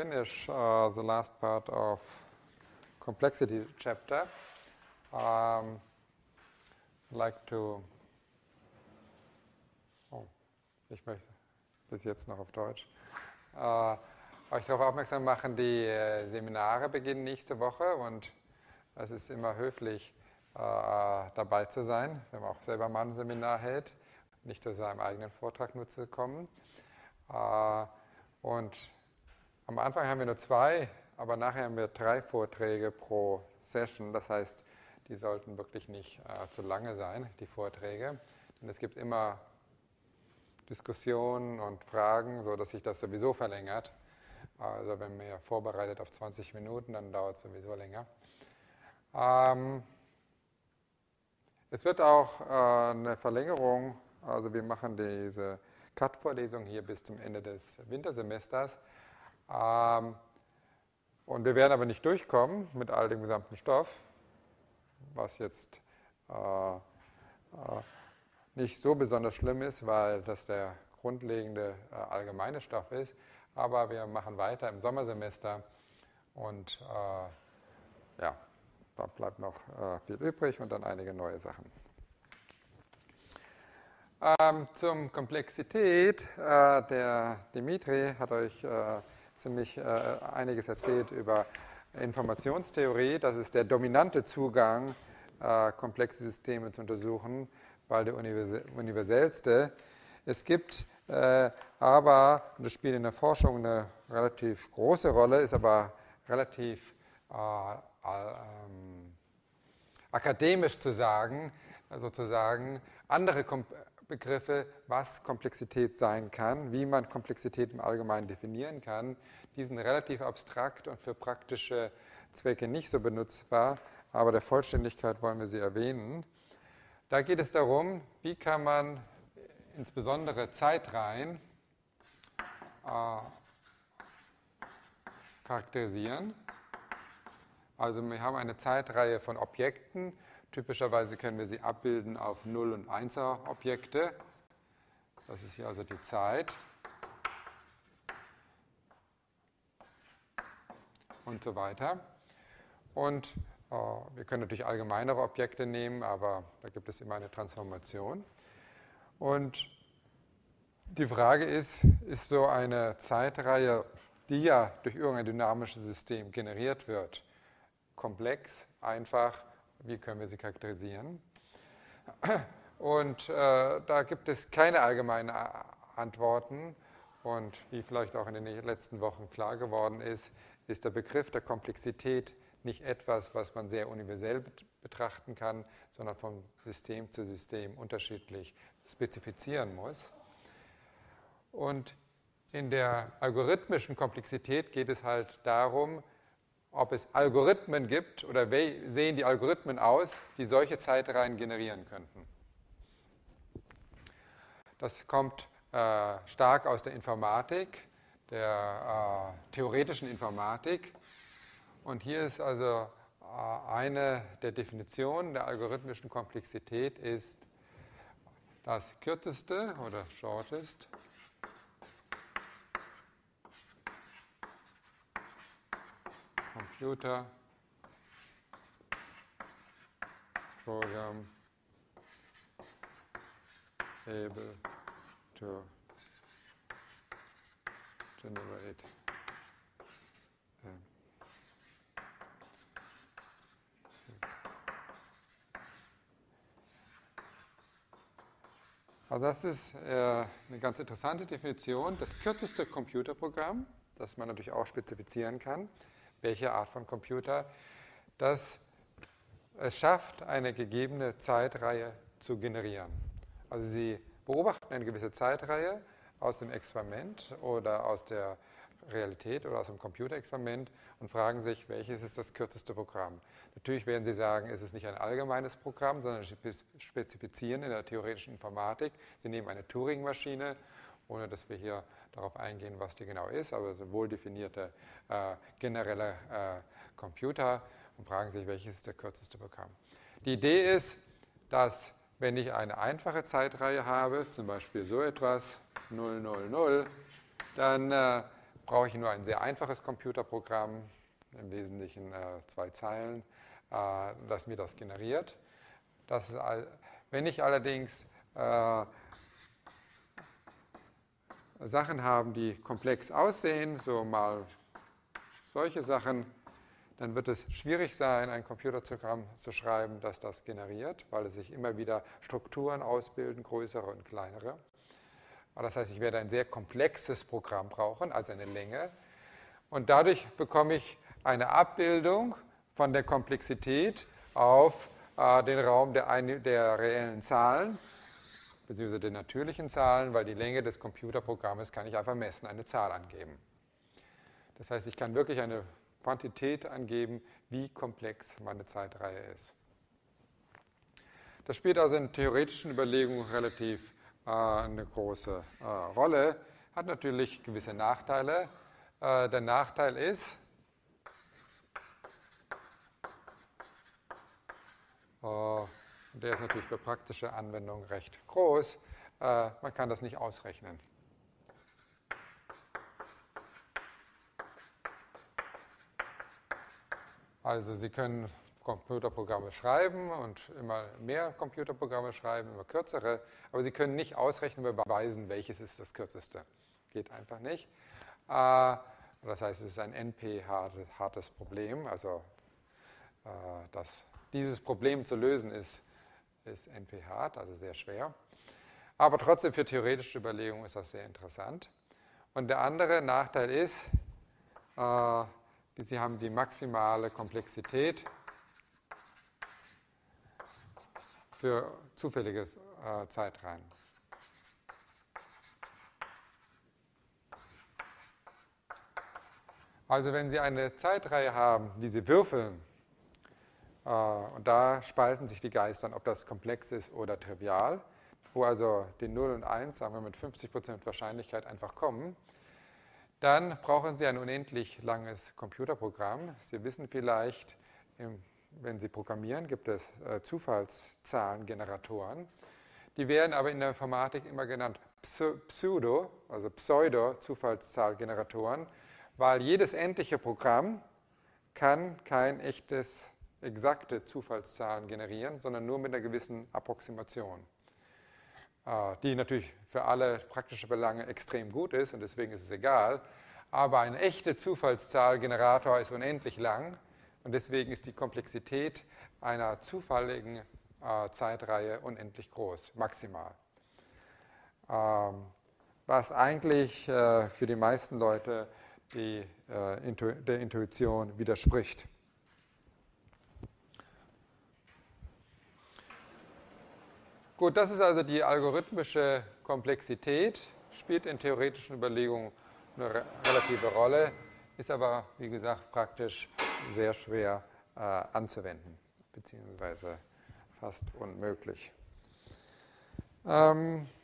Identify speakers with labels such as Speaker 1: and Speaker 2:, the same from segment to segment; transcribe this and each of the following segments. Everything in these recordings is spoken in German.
Speaker 1: finish the last part of complexity chapter. I'd like to, ich möchte bis jetzt noch auf Deutsch, euch darauf aufmerksam machen, die Seminare beginnen nächste Woche und es ist immer höflich, dabei zu sein, wenn man auch selber mal ein Seminar hält, nicht zu seinem eigenen Vortrag nur zu kommen. Und am Anfang haben wir nur 2, aber nachher haben wir 3 Vorträge pro Session. Das heißt, die sollten wirklich nicht zu lange sein, die Vorträge. Denn es gibt immer Diskussionen und Fragen, sodass sich das sowieso verlängert. Also wenn man ja vorbereitet auf 20 Minuten, dann dauert es sowieso länger. Es wird auch eine Verlängerung, also wir machen diese Cut-Vorlesung hier bis zum Ende des Wintersemesters. Und wir werden aber nicht durchkommen mit all dem gesamten Stoff, was jetzt nicht so besonders schlimm ist, weil das der grundlegende allgemeine Stoff ist. Aber wir machen weiter im Sommersemester und ja, da bleibt noch viel übrig und dann einige neue Sachen. Zum Komplexität, der Dimitri hat euch ziemlich einiges erzählt über Informationstheorie. Das ist der dominante Zugang, komplexe Systeme zu untersuchen, weil der universellste. Es gibt aber, und das spielt in der Forschung eine relativ große Rolle, ist aber relativ akademisch zu sagen, sozusagen andere Begriffe, was Komplexität sein kann, wie man Komplexität im Allgemeinen definieren kann, die sind relativ abstrakt und für praktische Zwecke nicht so benutzbar, aber der Vollständigkeit wollen wir sie erwähnen. Da geht es darum, wie kann man insbesondere Zeitreihen charakterisieren. Also wir haben eine Zeitreihe von Objekten. Typischerweise können wir sie abbilden auf 0- und 1er-Objekte. Das ist hier also die Zeit. Und so weiter. Und wir können natürlich allgemeinere Objekte nehmen, aber da gibt es immer eine Transformation. Und die Frage ist so eine Zeitreihe, die ja durch irgendein dynamisches System generiert wird, komplex, einfach? Wie können wir sie charakterisieren? Und da gibt es keine allgemeinen Antworten. Und wie vielleicht auch in den letzten Wochen klar geworden ist, ist der Begriff der Komplexität nicht etwas, was man sehr universell betrachten kann, sondern von System zu System unterschiedlich spezifizieren muss. Und in der algorithmischen Komplexität geht es halt darum, ob es Algorithmen gibt oder wie sehen die Algorithmen aus, die solche Zeitreihen generieren könnten. Das kommt stark aus der Informatik, der theoretischen Informatik. Und hier ist also eine der Definitionen der algorithmischen Komplexität ist das kürzeste oder shortest Computer program able to generate also das ist eine ganz interessante Definition. Das kürzeste Computerprogramm, das man natürlich auch spezifizieren kann, welche Art von Computer, das es schafft, eine gegebene Zeitreihe zu generieren. Also Sie beobachten eine gewisse Zeitreihe aus dem Experiment oder aus der Realität oder aus dem Computerexperiment und fragen sich, welches ist das kürzeste Programm. Natürlich werden Sie sagen, es ist nicht ein allgemeines Programm, sondern Sie spezifizieren in der theoretischen Informatik. Sie nehmen eine Turing-Maschine, ohne dass wir hier darauf eingehen, was die genau ist, aber es ist ein wohl definierter genereller Computer und fragen sich, welches ist der kürzeste Programm. Die Idee ist, dass wenn ich eine einfache Zeitreihe habe, zum Beispiel so etwas, 0, 0, 0, dann brauche ich nur ein sehr einfaches Computerprogramm, im Wesentlichen 2 Zeilen, das mir das generiert. Wenn ich allerdings Sachen habe, die komplex aussehen, so mal solche Sachen, dann wird es schwierig sein, ein Computerprogramm zu schreiben, das das generiert, weil es sich immer wieder Strukturen ausbilden, größere und kleinere. Das heißt, ich werde ein sehr komplexes Programm brauchen, also eine Länge. Und dadurch bekomme ich eine Abbildung von der Komplexität auf den Raum der reellen Zahlen, beziehungsweise der natürlichen Zahlen, weil die Länge des Computerprogrammes kann ich einfach messen, eine Zahl angeben. Das heißt, ich kann wirklich eine Quantität angeben, wie komplex meine Zeitreihe ist. Das spielt also in theoretischen Überlegungen relativ eine große Rolle, hat natürlich gewisse Nachteile. Der Nachteil ist, der ist natürlich für praktische Anwendungen recht groß, man kann das nicht ausrechnen. Also Sie können Computerprogramme schreiben und immer mehr Computerprogramme schreiben, immer kürzere, aber Sie können nicht ausrechnen und beweisen, welches ist das kürzeste. Geht einfach nicht. Das heißt, es ist ein NP-hartes Problem. Also dieses Problem zu lösen ist NP-hart, also sehr schwer. Aber trotzdem für theoretische Überlegungen ist das sehr interessant. Und der andere Nachteil ist, Sie haben die maximale Komplexität für zufällige Zeitreihen. Also wenn Sie eine Zeitreihe haben, die Sie würfeln, und da spalten sich die Geister, ob das komplex ist oder trivial, wo also die 0 und 1, sagen wir mit 50% Wahrscheinlichkeit einfach kommen, dann brauchen Sie ein unendlich langes Computerprogramm. Sie wissen vielleicht, wenn Sie programmieren, gibt es Zufallszahlengeneratoren. Die werden aber in der Informatik immer genannt Pseudo-Zufallszahlgeneratoren, weil jedes endliche Programm kann kein echtes, exakte Zufallszahlen generieren, sondern nur mit einer gewissen Approximation, die natürlich für alle praktische Belange extrem gut ist und deswegen ist es egal. Aber ein echter Zufallszahlgenerator ist unendlich lang und deswegen ist die Komplexität einer zufälligen Zeitreihe unendlich groß, maximal. Was eigentlich für die meisten Leute der Intuition widerspricht. Gut, das ist also die algorithmische Komplexität, spielt in theoretischen Überlegungen eine relative Rolle, ist aber, wie gesagt, praktisch sehr schwer anzuwenden, beziehungsweise fast unmöglich. Dann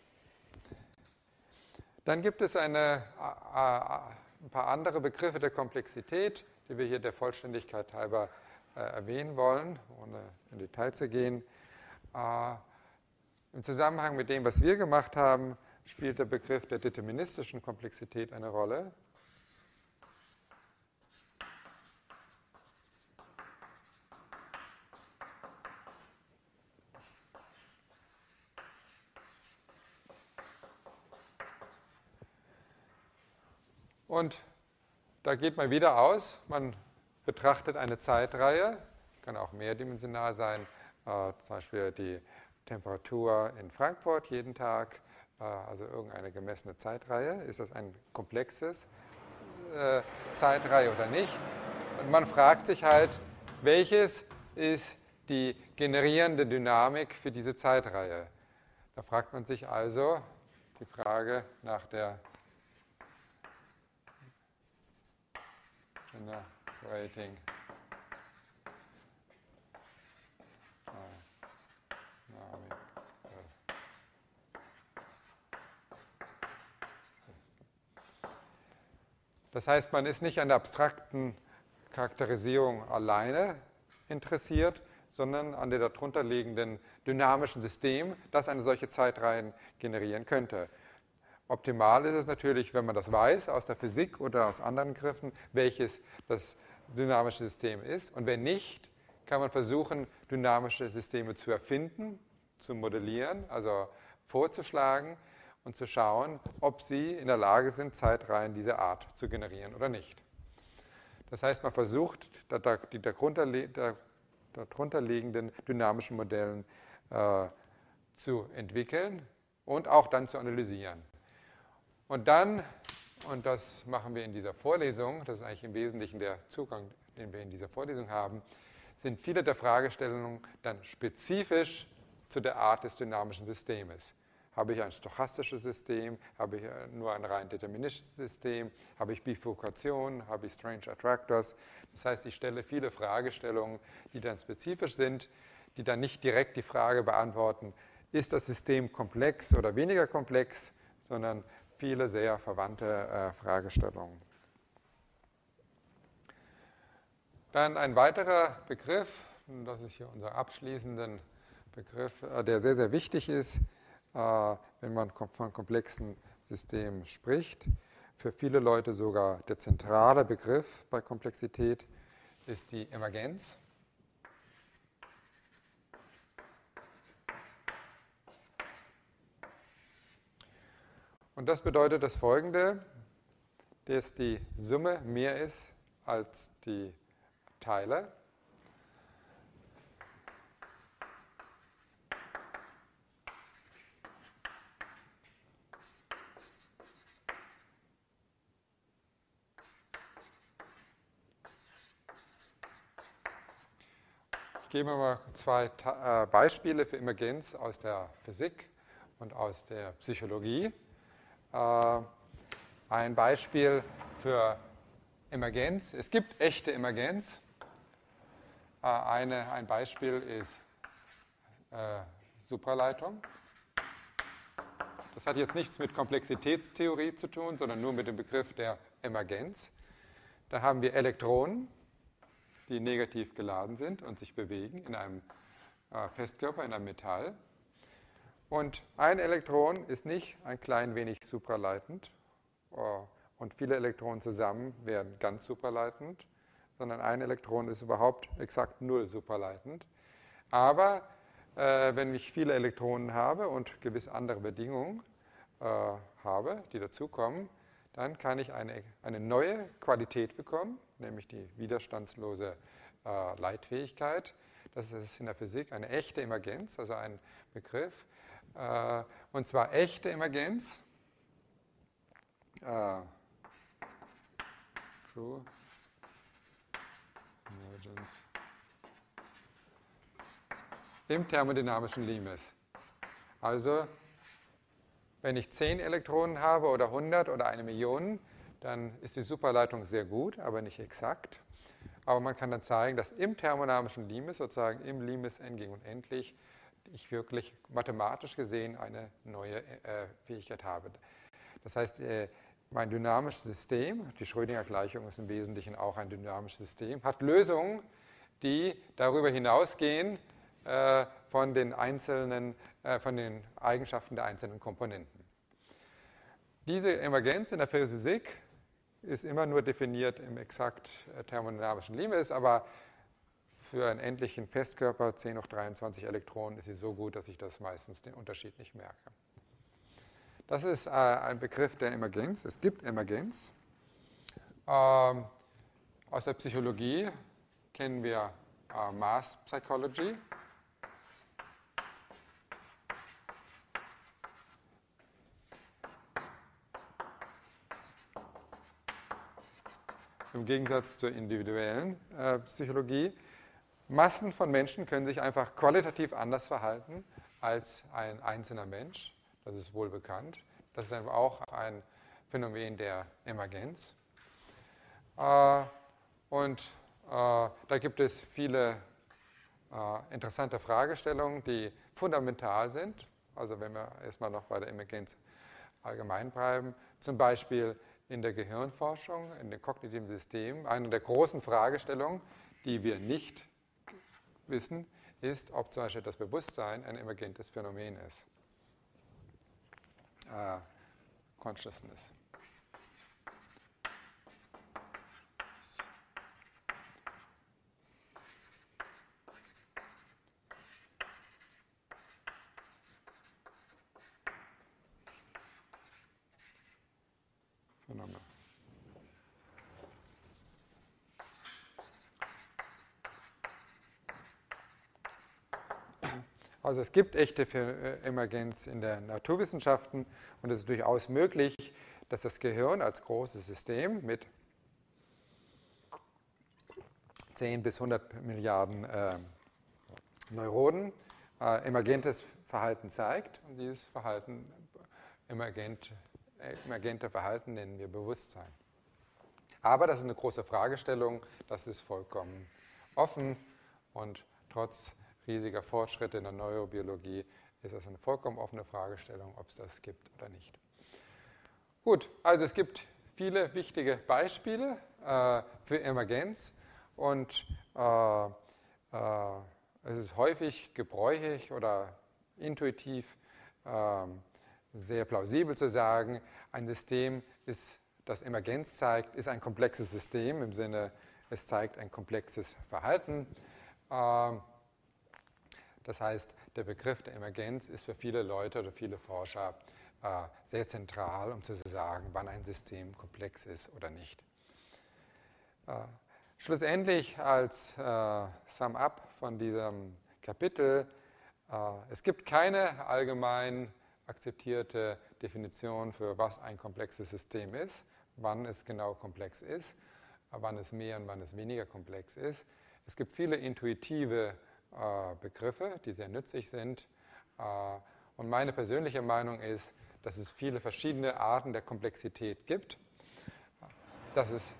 Speaker 1: gibt es ein paar andere Begriffe der Komplexität, die wir hier der Vollständigkeit halber erwähnen wollen, ohne in Detail zu gehen. Im Zusammenhang mit dem, was wir gemacht haben, spielt der Begriff der deterministischen Komplexität eine Rolle. Und da geht man wieder aus, man betrachtet eine Zeitreihe, kann auch mehrdimensional sein, zum Beispiel die Temperatur in Frankfurt jeden Tag, also irgendeine gemessene Zeitreihe. Ist das ein komplexes Zeitreihe oder nicht? Und man fragt sich halt, welches ist die generierende Dynamik für diese Zeitreihe? Da fragt man sich also die Frage nach der Generating Dynamic. Das heißt, man ist nicht an der abstrakten Charakterisierung alleine interessiert, sondern an der darunter liegenden dynamischen System, das eine solche Zeitreihe generieren könnte. Optimal ist es natürlich, wenn man das weiß aus der Physik oder aus anderen Griffen, welches das dynamische System ist. Und wenn nicht, kann man versuchen, dynamische Systeme zu erfinden, zu modellieren, also vorzuschlagen und zu schauen, ob sie in der Lage sind, Zeitreihen dieser Art zu generieren oder nicht. Das heißt, man versucht, die darunter liegenden dynamischen Modellen zu entwickeln und auch dann zu analysieren. Und dann, und das machen wir in dieser Vorlesung, das ist eigentlich im Wesentlichen der Zugang, den wir in dieser Vorlesung haben, sind viele der Fragestellungen dann spezifisch zu der Art des dynamischen Systems. Habe ich ein stochastisches System? Habe ich nur ein rein deterministisches System? Habe ich Bifurkation? Habe ich Strange Attractors? Das heißt, ich stelle viele Fragestellungen, die dann spezifisch sind, die dann nicht direkt die Frage beantworten, ist das System komplex oder weniger komplex, sondern viele sehr verwandte Fragestellungen. Dann ein weiterer Begriff, das ist hier unser abschließender Begriff, der sehr, sehr wichtig ist, wenn man von komplexen Systemen spricht. Für viele Leute sogar der zentrale Begriff bei Komplexität ist die Emergenz. Und das bedeutet das Folgende, dass die Summe mehr ist als die Teile. Ich gebe mal zwei Beispiele für Emergenz aus der Physik und aus der Psychologie. Ein Beispiel für Emergenz. Es gibt echte Emergenz. Ein Beispiel ist Supraleitung. Das hat jetzt nichts mit Komplexitätstheorie zu tun, sondern nur mit dem Begriff der Emergenz. Da haben wir Elektronen, die negativ geladen sind und sich bewegen in einem Festkörper, in einem Metall. Und ein Elektron ist nicht ein klein wenig supraleitend und viele Elektronen zusammen werden ganz supraleitend, sondern ein Elektron ist überhaupt exakt null supraleitend. Aber wenn ich viele Elektronen habe und gewisse andere Bedingungen habe, die dazukommen, dann kann ich eine neue Qualität bekommen, nämlich die widerstandslose Leitfähigkeit. Das ist in der Physik eine echte Emergenz, also ein Begriff. Und zwar echte Emergenz. True Emergence im thermodynamischen Limes. Also, wenn ich 10 Elektronen habe oder 100 oder 1 Million, dann ist die Superleitung sehr gut, aber nicht exakt. Aber man kann dann zeigen, dass im thermodynamischen Limes, sozusagen im Limes n gegen unendlich, ich wirklich mathematisch gesehen eine neue Fähigkeit habe. Das heißt, mein dynamisches System, die Schrödinger-Gleichung ist im Wesentlichen auch ein dynamisches System, hat Lösungen, die darüber hinausgehen von den Eigenschaften der einzelnen Komponenten. Diese Emergenz in der Physik ist immer nur definiert im exakt thermodynamischen Limes, aber für einen endlichen Festkörper 10 hoch 23 Elektronen ist sie so gut, dass ich das meistens den Unterschied nicht merke. Das ist ein Begriff der Emergenz. Es gibt Emergenz. Aus der Psychologie kennen wir Mass Psychology. Im Gegensatz zur individuellen Psychologie. Massen von Menschen können sich einfach qualitativ anders verhalten als ein einzelner Mensch. Das ist wohl bekannt. Das ist einfach auch ein Phänomen der Emergenz. Da gibt es viele interessante Fragestellungen, die fundamental sind. Also wenn wir erstmal noch bei der Emergenz allgemein bleiben. Zum Beispiel in der Gehirnforschung, in den kognitiven Systemen. Eine der großen Fragestellungen, die wir nicht wissen, ist, ob zum Beispiel das Bewusstsein ein emergentes Phänomen ist. Consciousness. Phänomen. Also es gibt echte Emergenz in den Naturwissenschaften und es ist durchaus möglich, dass das Gehirn als großes System mit 10 bis 100 Milliarden Neuronen emergentes Verhalten zeigt. Und dieses Verhalten, emergente Verhalten nennen wir Bewusstsein. Aber das ist eine große Fragestellung, das ist vollkommen offen und trotz riesiger Fortschritte in der Neurobiologie ist das eine vollkommen offene Fragestellung, ob es das gibt oder nicht. Gut, also es gibt viele wichtige Beispiele für Emergenz und es ist häufig gebräuchlich oder intuitiv sehr plausibel zu sagen, ein System, das Emergenz zeigt, ist ein komplexes System, im Sinne, es zeigt ein komplexes Verhalten. Das heißt, der Begriff der Emergenz ist für viele Leute oder viele Forscher sehr zentral, um zu sagen, wann ein System komplex ist oder nicht. Schlussendlich als Sum-up von diesem Kapitel, es gibt keine allgemein akzeptierte Definition für was ein komplexes System ist, wann es genau komplex ist, wann es mehr und wann es weniger komplex ist. Es gibt viele intuitive Begriffe, die sehr nützlich sind. Und meine persönliche Meinung ist, dass es viele verschiedene Arten der Komplexität gibt, dass es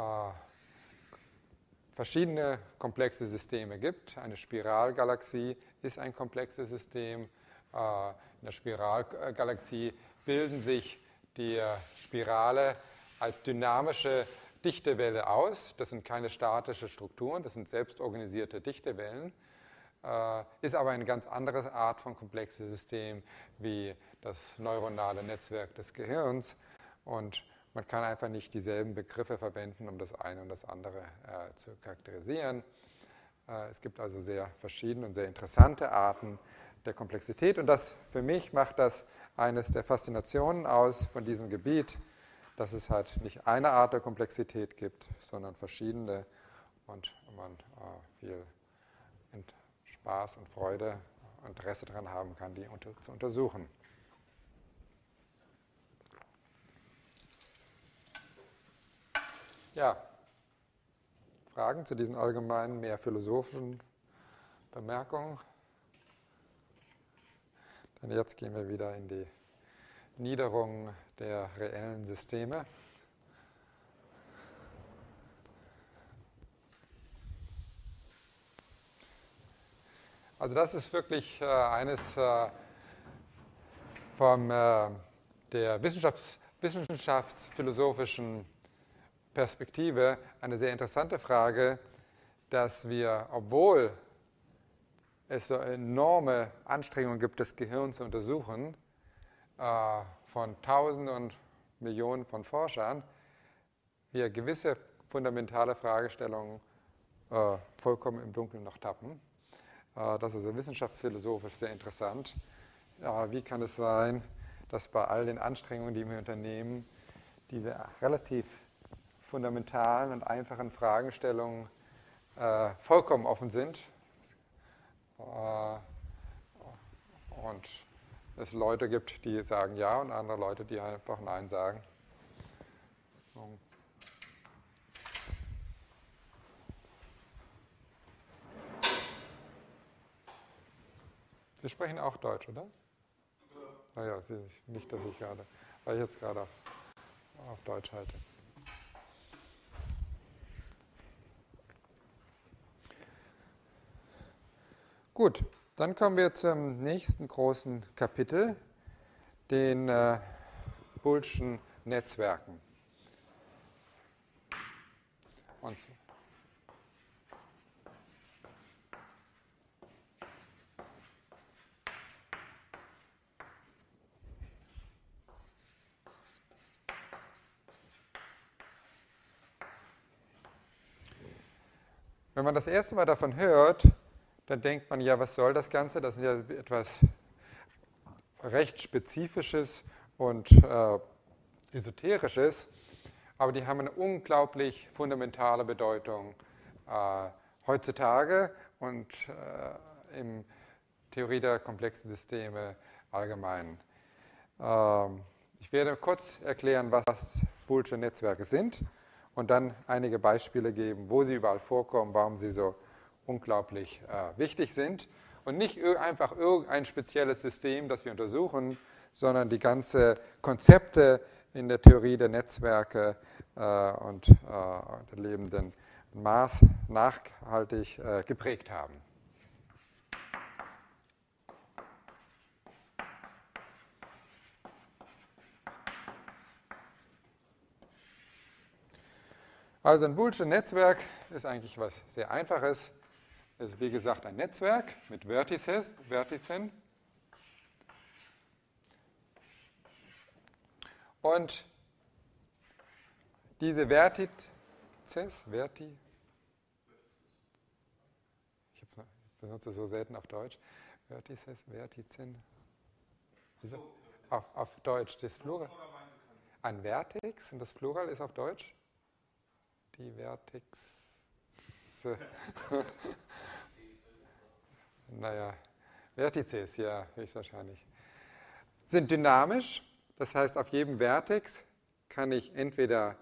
Speaker 1: verschiedene komplexe Systeme gibt. Eine Spiralgalaxie ist ein komplexes System. In der Spiralgalaxie bilden sich die Spirale als dynamische Dichtewelle aus. Das sind keine statischen Strukturen, das sind selbstorganisierte Dichtewellen. Ist aber eine ganz andere Art von komplexes System wie das neuronale Netzwerk des Gehirns. Und man kann einfach nicht dieselben Begriffe verwenden, um das eine und das andere zu charakterisieren. Es gibt also sehr verschiedene und sehr interessante Arten der Komplexität. Und das für mich macht das eines der Faszinationen aus von diesem Gebiet, dass es halt nicht eine Art der Komplexität gibt, sondern verschiedene und man viel Spaß und Freude und Interesse daran haben kann, die zu untersuchen. Ja, Fragen zu diesen allgemeinen, mehr philosophischen Bemerkungen? Denn jetzt gehen wir wieder in die Niederung der reellen Systeme. Also das ist wirklich eines von der wissenschaftsphilosophischen Perspektive eine sehr interessante Frage, dass wir, obwohl es so enorme Anstrengungen gibt, das Gehirn zu untersuchen, von Tausenden und Millionen von Forschern, wir gewisse fundamentale Fragestellungen vollkommen im Dunkeln noch tappen. Das ist wissenschaftsphilosophisch sehr interessant. Wie kann es sein, dass bei all den Anstrengungen, die wir unternehmen, diese relativ fundamentalen und einfachen Fragestellungen vollkommen offen sind und es Leute gibt, die sagen Ja und andere Leute, die einfach Nein sagen. Sie sprechen auch Deutsch, oder? Ja. Naja, nicht, dass ich gerade, weil ich jetzt gerade auf Deutsch halte. Gut, dann kommen wir zum nächsten großen Kapitel, den Bullschen Netzwerken. Und Wenn man das erste Mal davon hört, dann denkt man, ja, was soll das Ganze? Das ist ja etwas recht Spezifisches und Esoterisches, aber die haben eine unglaublich fundamentale Bedeutung heutzutage und in Theorie der komplexen Systeme allgemein. Ich werde kurz erklären, was Boolsche Netzwerke sind und dann einige Beispiele geben, wo sie überall vorkommen, warum sie so unglaublich wichtig sind. Und nicht einfach irgendein spezielles System, das wir untersuchen, sondern die ganzen Konzepte in der Theorie der Netzwerke und der lebenden Maß nachhaltig geprägt haben. Also ein Boolsche Netzwerk ist eigentlich was sehr Einfaches. Es ist wie gesagt ein Netzwerk mit Vertizen. Und diese Vertices, ich benutze es so selten auf Deutsch, Vertizen, auf Deutsch, das Plural. Ein Vertex und das Plural ist auf Deutsch? Die Vertexe. Naja, Vertices, ja, höchstwahrscheinlich. Sind dynamisch, das heißt, auf jedem Vertex kann ich entweder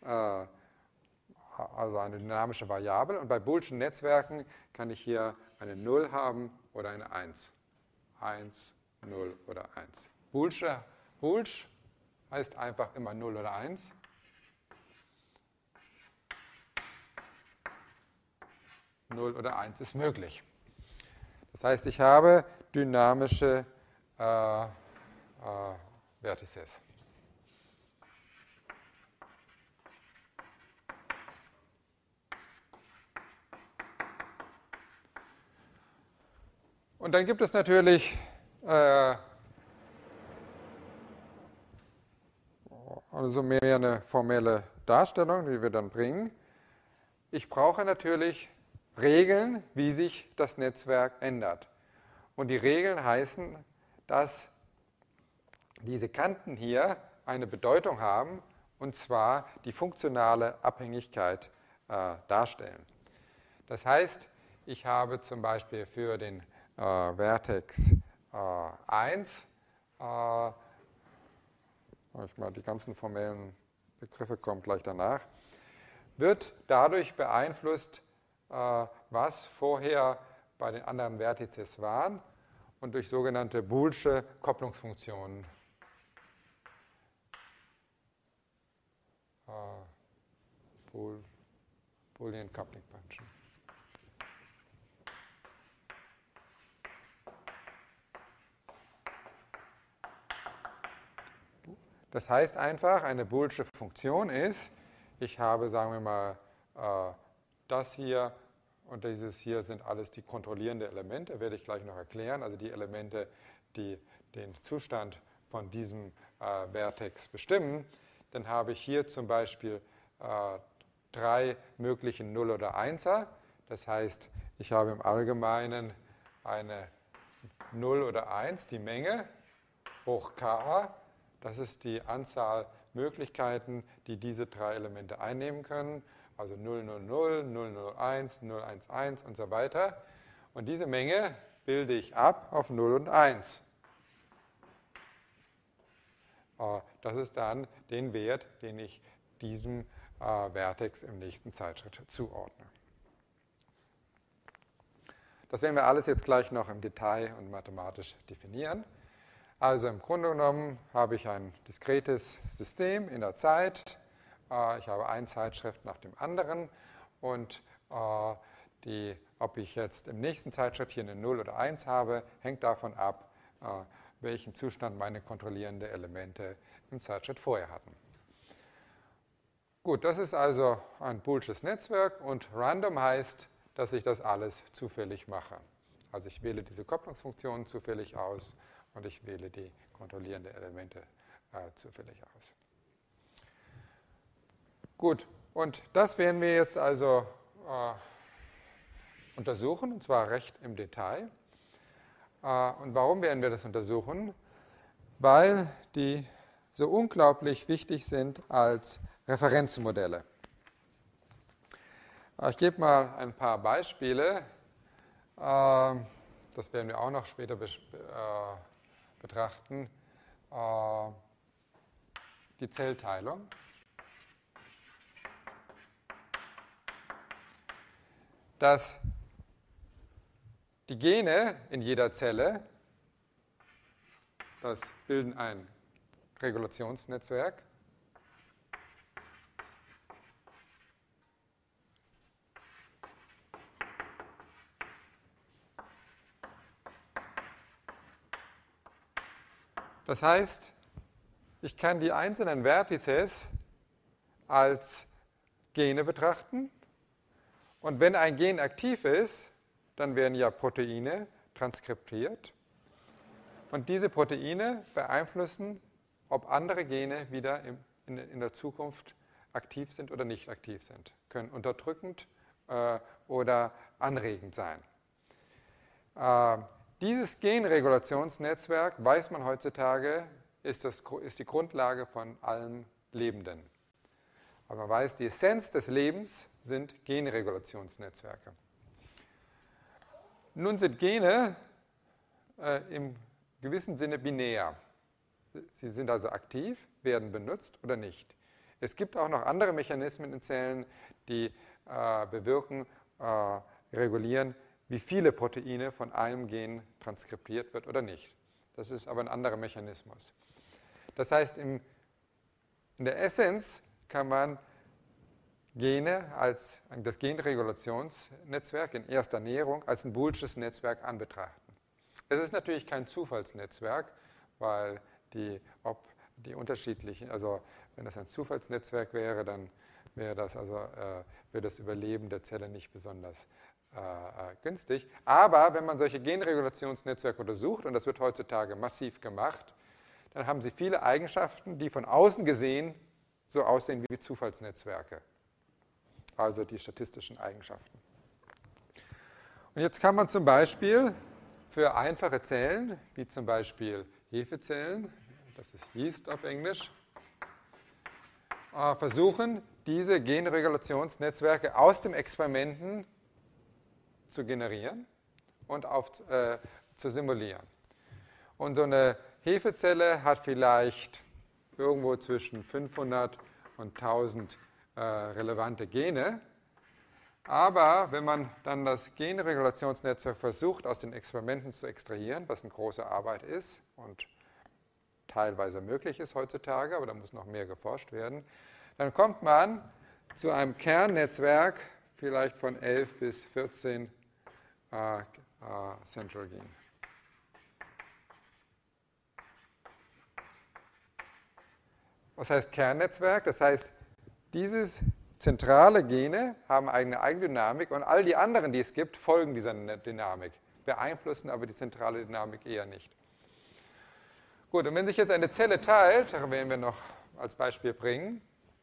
Speaker 1: also eine dynamische Variable und bei Boolschen Netzwerken kann ich hier eine 0 haben oder eine 1. 1, 0 oder 1. Boolsch heißt einfach immer 0 oder 1. Null oder 1 ist möglich. Das heißt, ich habe dynamische Vertices. Und dann gibt es natürlich also mehr eine formelle Darstellung, die wir dann bringen. Ich brauche natürlich Regeln, wie sich das Netzwerk ändert. Und die Regeln heißen, dass diese Kanten hier eine Bedeutung haben, und zwar die funktionale Abhängigkeit darstellen. Das heißt, ich habe zum Beispiel für den Vertex 1, die ganzen formellen Begriffe kommen gleich danach, wird dadurch beeinflusst, was vorher bei den anderen Vertices waren und durch sogenannte Boolsche Kopplungsfunktionen. Boolean Coupling Function. Das heißt einfach, eine Boolsche Funktion ist, ich habe, sagen wir mal, das hier und dieses hier sind alles die kontrollierenden Elemente, werde ich gleich noch erklären, also die Elemente, die den Zustand von diesem Vertex bestimmen. Dann habe ich hier zum Beispiel 3 mögliche 0 oder 1er. Das heißt, ich habe im Allgemeinen eine 0 oder 1, die Menge, hoch k. Das ist die Anzahl Möglichkeiten, die diese 3 Elemente einnehmen können. Also 000, 001, 011 und so weiter. Und diese Menge bilde ich ab auf 0 und 1. Das ist dann den Wert, den ich diesem Vertex im nächsten Zeitschritt zuordne. Das werden wir alles jetzt gleich noch im Detail und mathematisch definieren. Also im Grunde genommen habe ich ein diskretes System in der Zeit. Ich habe eine Zeitschrift nach dem anderen und ob ich jetzt im nächsten Zeitschritt hier eine 0 oder 1 habe, hängt davon ab, welchen Zustand meine kontrollierenden Elemente im Zeitschritt vorher hatten. Gut, das ist also ein Boolsches Netzwerk und random heißt, dass ich das alles zufällig mache. Also ich wähle diese Kopplungsfunktionen zufällig aus und ich wähle die kontrollierenden Elemente zufällig aus. Gut, und das werden wir jetzt also untersuchen, und zwar recht im Detail. Und warum werden wir das untersuchen? Weil die so unglaublich wichtig sind als Referenzmodelle. Ich gebe mal ein paar Beispiele. Das werden wir auch noch später betrachten. Die Zellteilung. Dass die Gene in jeder Zelle, das bilden ein Regulationsnetzwerk. Das heißt, ich kann die einzelnen Vertices als Gene betrachten. Und wenn ein Gen aktiv ist, dann werden ja Proteine transkriptiert. Und diese Proteine beeinflussen, ob andere Gene wieder in der Zukunft aktiv sind oder nicht aktiv sind. Können unterdrückend oder anregend sein. Dieses Genregulationsnetzwerk, weiß man heutzutage, ist die Grundlage von allem Lebenden. Aber man weiß, die Essenz des Lebens sind Genregulationsnetzwerke. Nun sind Gene im gewissen Sinne binär. Sie sind also aktiv, werden benutzt oder nicht. Es gibt auch noch andere Mechanismen in Zellen, die bewirken, regulieren, wie viele Proteine von einem Gen transkribiert wird oder nicht. Das ist aber ein anderer Mechanismus. Das heißt, in der Essenz kann man Gene als das Genregulationsnetzwerk in erster Näherung als ein boolsches Netzwerk anbetrachten. Es ist natürlich kein Zufallsnetzwerk, weil die unterschiedlichen, also wenn das ein Zufallsnetzwerk wäre, dann wäre das Überleben der Zelle nicht besonders günstig. Aber wenn man solche Genregulationsnetzwerke untersucht, und das wird heutzutage massiv gemacht, dann haben sie viele Eigenschaften, die von außen gesehen so aussehen wie Zufallsnetzwerke. Also die statistischen Eigenschaften. Und jetzt kann man zum Beispiel für einfache Zellen, wie zum Beispiel Hefezellen, das ist Yeast auf Englisch, versuchen, diese Genregulationsnetzwerke aus den Experimenten zu generieren und zu simulieren. Und so eine Hefezelle hat vielleicht irgendwo zwischen 500 und 1000 relevante Gene. Aber wenn man dann das Genregulationsnetzwerk versucht, aus den Experimenten zu extrahieren, was eine große Arbeit ist und teilweise möglich ist heutzutage, aber da muss noch mehr geforscht werden, dann kommt man zu einem Kernnetzwerk vielleicht von 11 bis 14 Central Gene. Was heißt Kernnetzwerk? Das heißt, dieses zentrale Gene haben eine Eigendynamik und all die anderen, die es gibt, folgen dieser Dynamik, beeinflussen aber die zentrale Dynamik eher nicht. Gut, und wenn sich jetzt eine Zelle teilt, das werden wir noch als Beispiel bringen,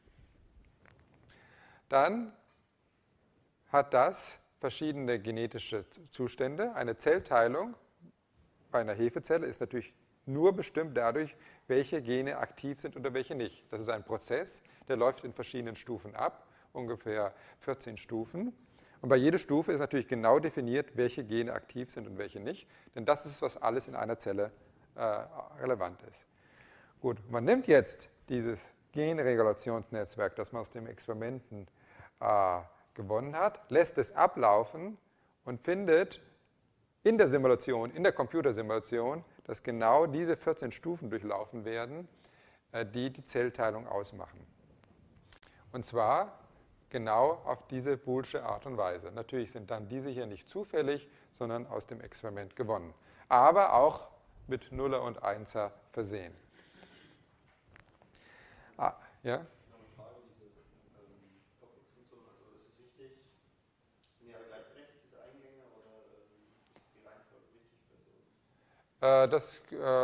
Speaker 1: dann hat das verschiedene genetische Zustände. Eine Zellteilung bei einer Hefezelle ist natürlich nur bestimmt dadurch, welche Gene aktiv sind oder welche nicht. Das ist ein Prozess, der läuft in verschiedenen Stufen ab, ungefähr 14 Stufen. Und bei jeder Stufe ist natürlich genau definiert, welche Gene aktiv sind und welche nicht. Denn das ist, was alles in einer Zelle relevant ist. Gut, man nimmt jetzt dieses Genregulationsnetzwerk, das man aus den Experimenten gewonnen hat, lässt es ablaufen und findet in der Simulation, in der Computersimulation, dass genau diese 14 Stufen durchlaufen werden, die die Zellteilung ausmachen. Und zwar genau auf diese boolsche Art und Weise. Natürlich sind dann diese hier nicht zufällig, sondern aus dem Experiment gewonnen. Aber auch mit Nuller und Einser versehen. Ja? Das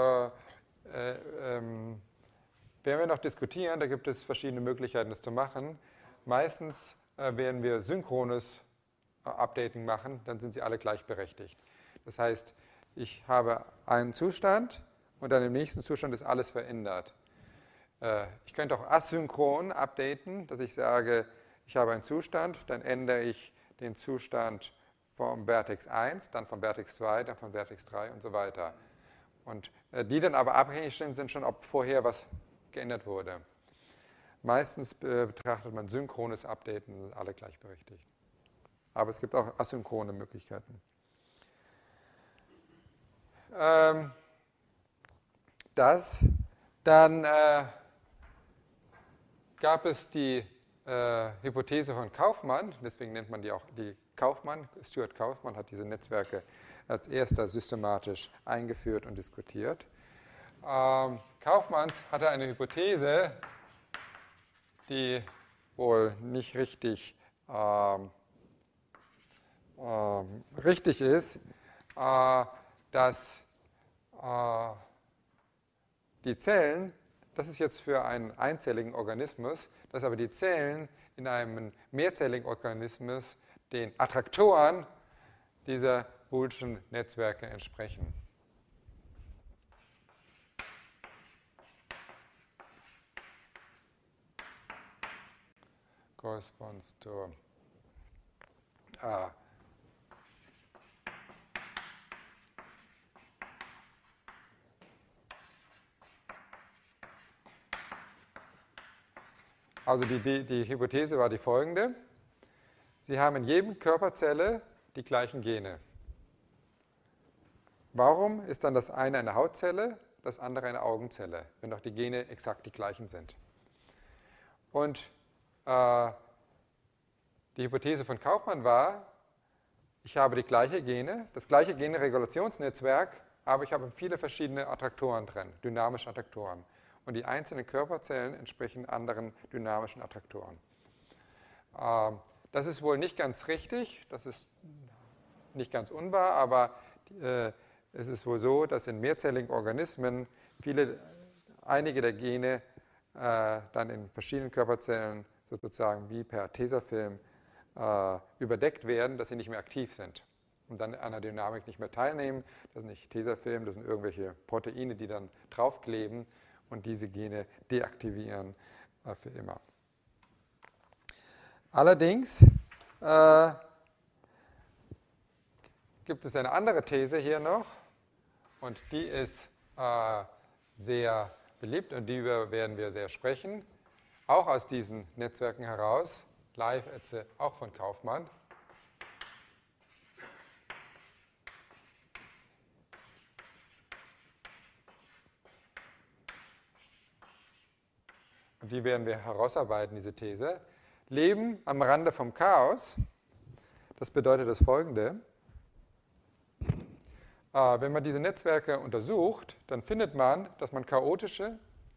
Speaker 1: werden wir noch diskutieren, da gibt es verschiedene Möglichkeiten, das zu machen. Meistens werden wir synchrones Updating machen, dann sind sie alle gleichberechtigt. Das heißt, ich habe einen Zustand und dann im nächsten Zustand ist alles verändert. Ich könnte auch asynchron updaten, dass ich sage, ich habe einen Zustand, dann ändere ich den Zustand vom Vertex 1, dann vom Vertex 2, dann vom Vertex 3 und so weiter. Und die dann aber abhängig sind schon, ob vorher was geändert wurde. Meistens betrachtet man synchrones Updaten, sind alle gleichberechtigt. Aber es gibt auch asynchrone Möglichkeiten. Dann gab es die Hypothese von Kaufmann, deswegen nennt man die auch die Kaufmann. Stuart Kaufmann hat diese Netzwerke als erster systematisch eingeführt und diskutiert. Kaufmanns hatte eine Hypothese, die wohl nicht richtig richtig ist, dass die Zellen, das ist jetzt für einen einzelligen Organismus, dass aber die Zellen in einem mehrzelligen Organismus den Attraktoren dieser Boolschen Netzwerke entsprechen. Corresponds to also die Hypothese war die folgende. Sie haben in jedem Körperzelle die gleichen Gene. Warum ist dann das eine eine Hautzelle, das andere eine Augenzelle, wenn doch die Gene exakt die gleichen sind? Und die Hypothese von Kaufmann war, ich habe die gleiche Gene, das gleiche Generegulationsnetzwerk, aber ich habe viele verschiedene Attraktoren drin, dynamische Attraktoren. Und die einzelnen Körperzellen entsprechen anderen dynamischen Attraktoren. Das ist wohl nicht ganz richtig, das ist nicht ganz unwahr, aber es ist wohl so, dass in mehrzelligen Organismen einige der Gene dann in verschiedenen Körperzellen sozusagen wie per Tesafilm überdeckt werden, dass sie nicht mehr aktiv sind und dann an der Dynamik nicht mehr teilnehmen. Das sind nicht Tesafilm, das sind irgendwelche Proteine, die dann draufkleben und diese Gene deaktivieren für immer. Allerdings gibt es eine andere These hier noch und die ist sehr beliebt und darüber werden wir sehr sprechen, auch aus diesen Netzwerken heraus, Live-Etze auch von Kaufmann. Und die werden wir herausarbeiten, diese These. Leben am Rande vom Chaos, das bedeutet das Folgende. Wenn man diese Netzwerke untersucht, dann findet man, dass man chaotische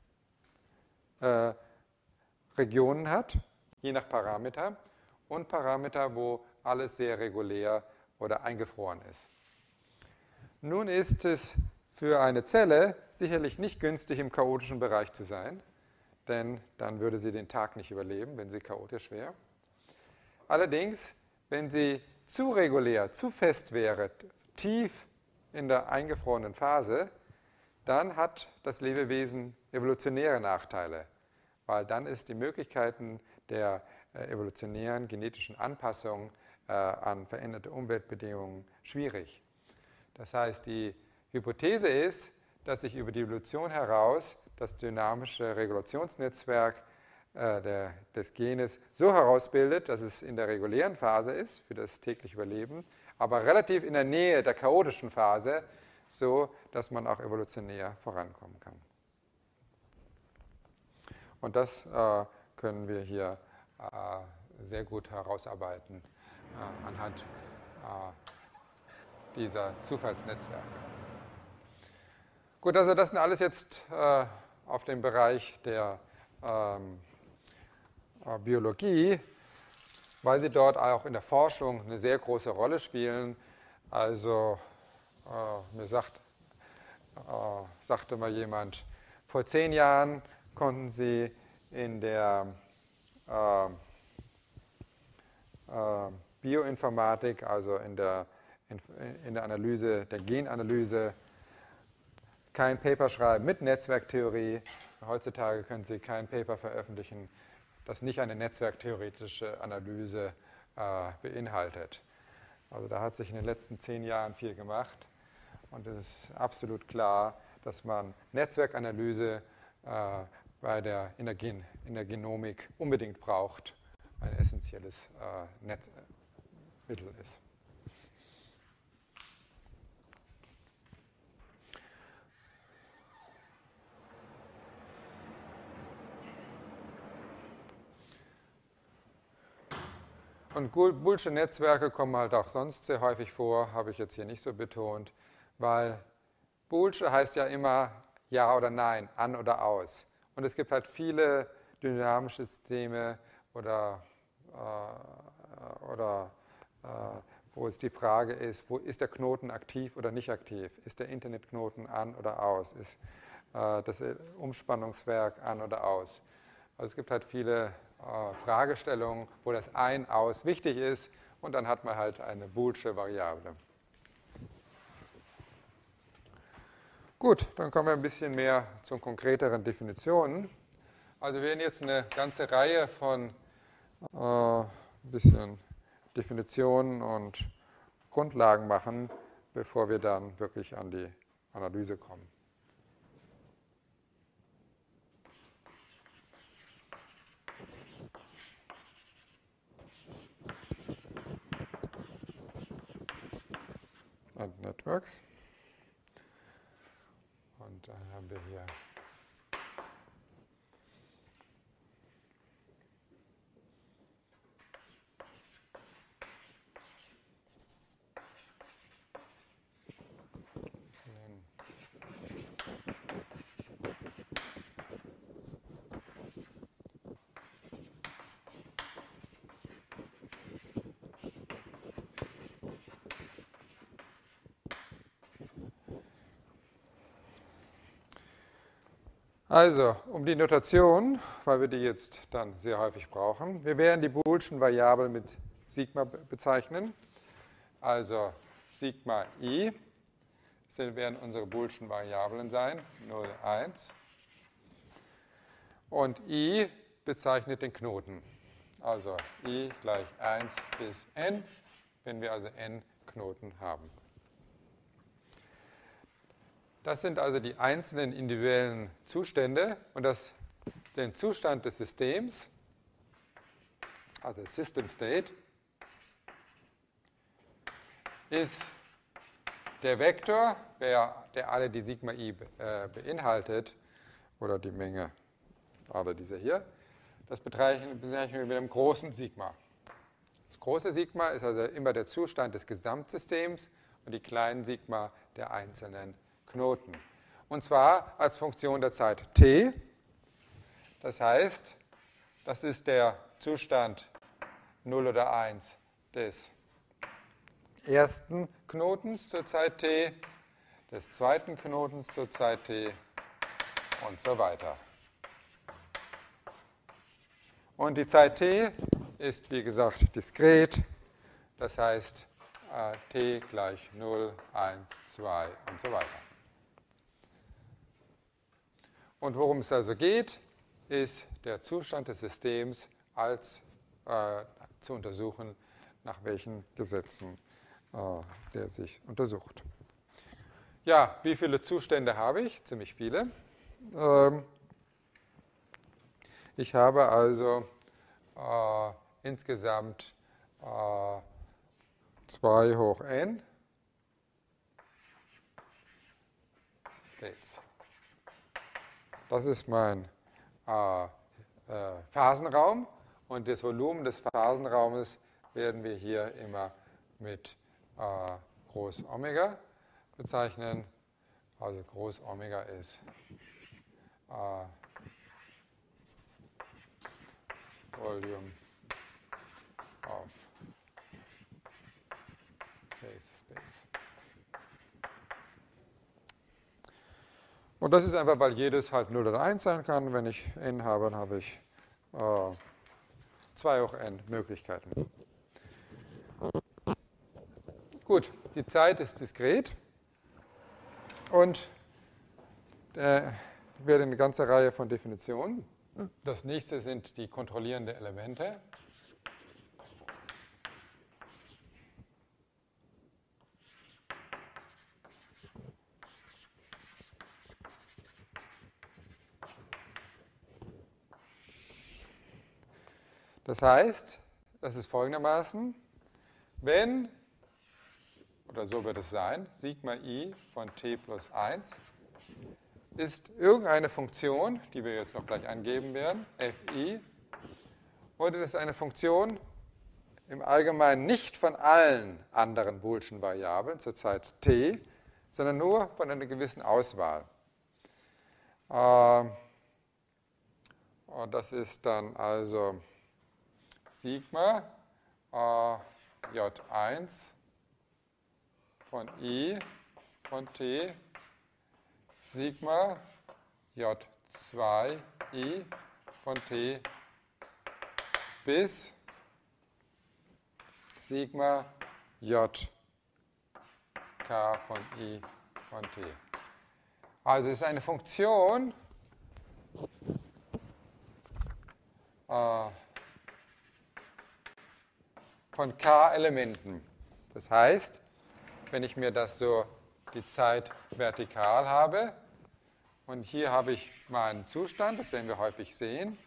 Speaker 1: Regionen hat, je nach Parameter, und Parameter, wo alles sehr regulär oder eingefroren ist. Nun ist es für eine Zelle sicherlich nicht günstig, im chaotischen Bereich zu sein, denn dann würde sie den Tag nicht überleben, wenn sie chaotisch wäre. Allerdings, wenn sie zu regulär, zu fest wäre, tief in der eingefrorenen Phase, dann hat das Lebewesen evolutionäre Nachteile, weil dann ist die Möglichkeiten der evolutionären genetischen Anpassung an veränderte Umweltbedingungen schwierig. Das heißt, die Hypothese ist, dass sich über die Evolution heraus das dynamische Regulationsnetzwerk des Genes so herausbildet, dass es in der regulären Phase ist, für das tägliche Überleben, aber relativ in der Nähe der chaotischen Phase, so dass man auch evolutionär vorankommen kann. Und das können wir hier sehr gut herausarbeiten anhand dieser Zufallsnetzwerke. Gut, also das sind alles jetzt auf dem Bereich der Biologie, weil sie dort auch in der Forschung eine sehr große Rolle spielen. Also mir sagte mal jemand, vor 10 Jahren konnten sie in der Bioinformatik, also in der Analyse, der Genanalyse, kein Paper schreiben mit Netzwerktheorie. Heutzutage können Sie kein Paper veröffentlichen, das nicht eine netzwerktheoretische Analyse beinhaltet. Also da hat sich in den letzten 10 Jahren viel gemacht und es ist absolut klar, dass man Netzwerkanalyse in der Genomik unbedingt braucht, ein essentielles Mittel ist. Und boolsche Netzwerke kommen halt auch sonst sehr häufig vor, habe ich jetzt hier nicht so betont, weil boolsche heißt ja immer ja oder nein, an oder aus. Und es gibt halt viele dynamische Systeme oder wo es die Frage ist, wo ist der Knoten aktiv oder nicht aktiv? Ist der Internetknoten an oder aus? Ist das Umspannungswerk an oder aus? Also es gibt halt viele Fragestellungen, wo das Ein-Aus wichtig ist und dann hat man halt eine boolsche Variable. Gut, dann kommen wir ein bisschen mehr zu konkreteren Definitionen. Also wir werden jetzt eine ganze Reihe von ein bisschen Definitionen und Grundlagen machen, bevor wir dann wirklich an die Analyse kommen. And Networks. Und dann haben wir hier also, um die Notation, weil wir die jetzt dann sehr häufig brauchen, wir werden die boolschen Variablen mit Sigma bezeichnen. Also Sigma i werden unsere boolschen Variablen sein, 0, 1. Und i bezeichnet den Knoten. Also i gleich 1 bis n, wenn wir also n Knoten haben. Das sind also die einzelnen individuellen Zustände und den Zustand des Systems, also System State, ist der Vektor, der alle die Sigma i beinhaltet, oder die Menge, alle diese hier. Das bezeichnen wir mit einem großen Sigma. Das große Sigma ist also immer der Zustand des Gesamtsystems und die kleinen Sigma der einzelnen Knoten. Und zwar als Funktion der Zeit t. Das heißt, das ist der Zustand 0 oder 1 des ersten Knotens zur Zeit t, des zweiten Knotens zur Zeit t und so weiter. Und die Zeit t ist, wie gesagt, diskret. Das heißt, t gleich 0, 1, 2 und so weiter. Und worum es also geht, ist der Zustand des Systems zu untersuchen, nach welchen Gesetzen der sich untersucht. Ja, wie viele Zustände habe ich? Ziemlich viele. Ich habe also insgesamt 2 hoch n States. Das ist mein Phasenraum und das Volumen des Phasenraumes werden wir hier immer mit Groß Omega bezeichnen. Also Groß Omega ist Volume of Phase Space. Und das ist einfach, weil jedes halt 0 oder 1 sein kann. Wenn ich n habe, dann habe ich 2 hoch n Möglichkeiten. Gut, die Zeit ist diskret und werde eine ganze Reihe von Definitionen. Das nächste sind die kontrollierenden Elemente. Das heißt, das ist folgendermaßen, wenn, oder so wird es sein, Sigma i von t plus 1 ist irgendeine Funktion, die wir jetzt noch gleich angeben werden, fi, oder das ist eine Funktion im Allgemeinen nicht von allen anderen boolschen Variablen zur Zeit t, sondern nur von einer gewissen Auswahl. Und das ist dann also Sigma J1 von I von T, Sigma J2 I von T bis Sigma J K von I von T. Also es ist eine Funktion von k Elementen. Das heißt, wenn ich mir das so die Zeit vertikal habe und hier habe ich meinen Zustand, das werden wir häufig sehen.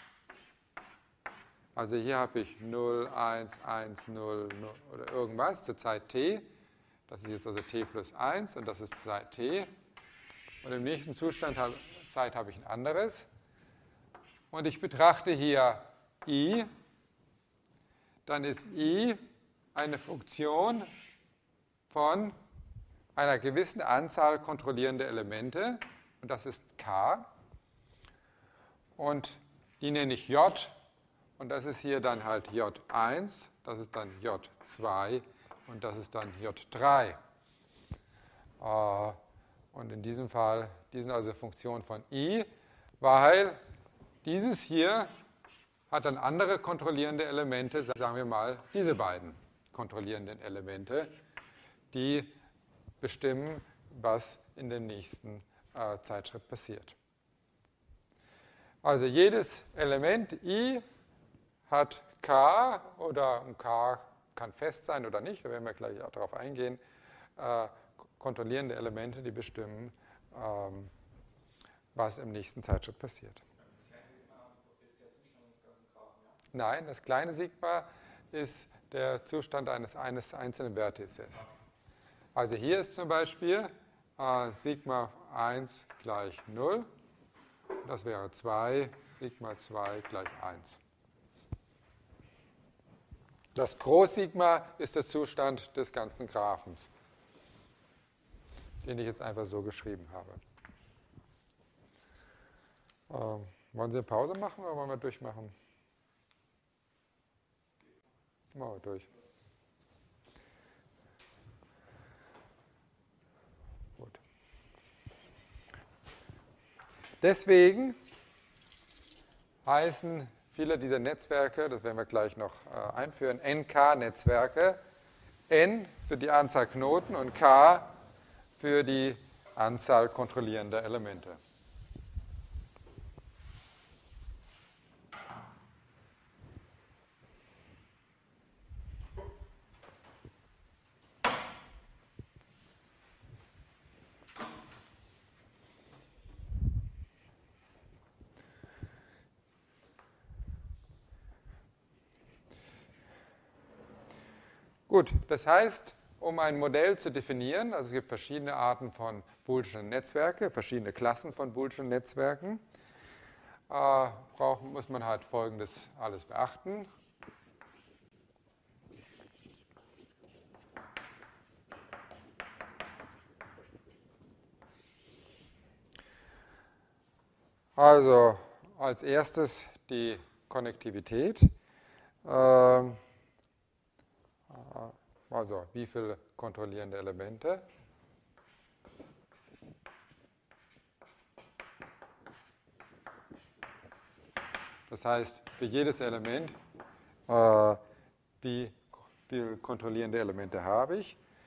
Speaker 1: Also hier habe ich 0, 1, 1, 0, 0 oder irgendwas zur Zeit t. Das ist jetzt also t plus 1 und das ist Zeit t. Und im nächsten Zustand Zeit habe ich ein anderes. Und ich betrachte hier i. Dann ist i eine Funktion von einer gewissen Anzahl kontrollierender Elemente. Und das ist k. Und die nenne ich j. Und das ist hier dann halt j1. Das ist dann j2. Und das ist dann j3. Und in diesem Fall, die sind also Funktionen von i, weil dieses hier hat dann andere kontrollierende Elemente, sagen wir mal diese beiden kontrollierenden Elemente, die bestimmen, was in dem nächsten Zeitschritt passiert. Also jedes Element i hat k, oder k kann fest sein oder nicht, da werden wir gleich auch darauf eingehen, kontrollierende Elemente, die bestimmen, was im nächsten Zeitschritt passiert. Nein, das kleine Sigma ist der Zustand eines einzelnen Vertices. Also hier ist zum Beispiel Sigma 1 gleich 0. Das wäre 2, Sigma 2 gleich 1. Das Großsigma ist der Zustand des ganzen Graphens, den ich jetzt einfach so geschrieben habe. Wollen Sie eine Pause machen oder wollen wir durchmachen? Machen wir durch. Gut. Deswegen heißen viele dieser Netzwerke, das werden wir gleich noch einführen, NK-Netzwerke. N für die Anzahl Knoten und K für die Anzahl kontrollierender Elemente. Gut, das heißt, um ein Modell zu definieren, also es gibt verschiedene Arten von boolschen Netzwerken, verschiedene Klassen von boolschen Netzwerken, muss man halt Folgendes alles beachten. Also als erstes die Konnektivität. Also wie viele kontrollierende Elemente. Das heißt, für jedes Element, wie viele kontrollierende Elemente habe ich.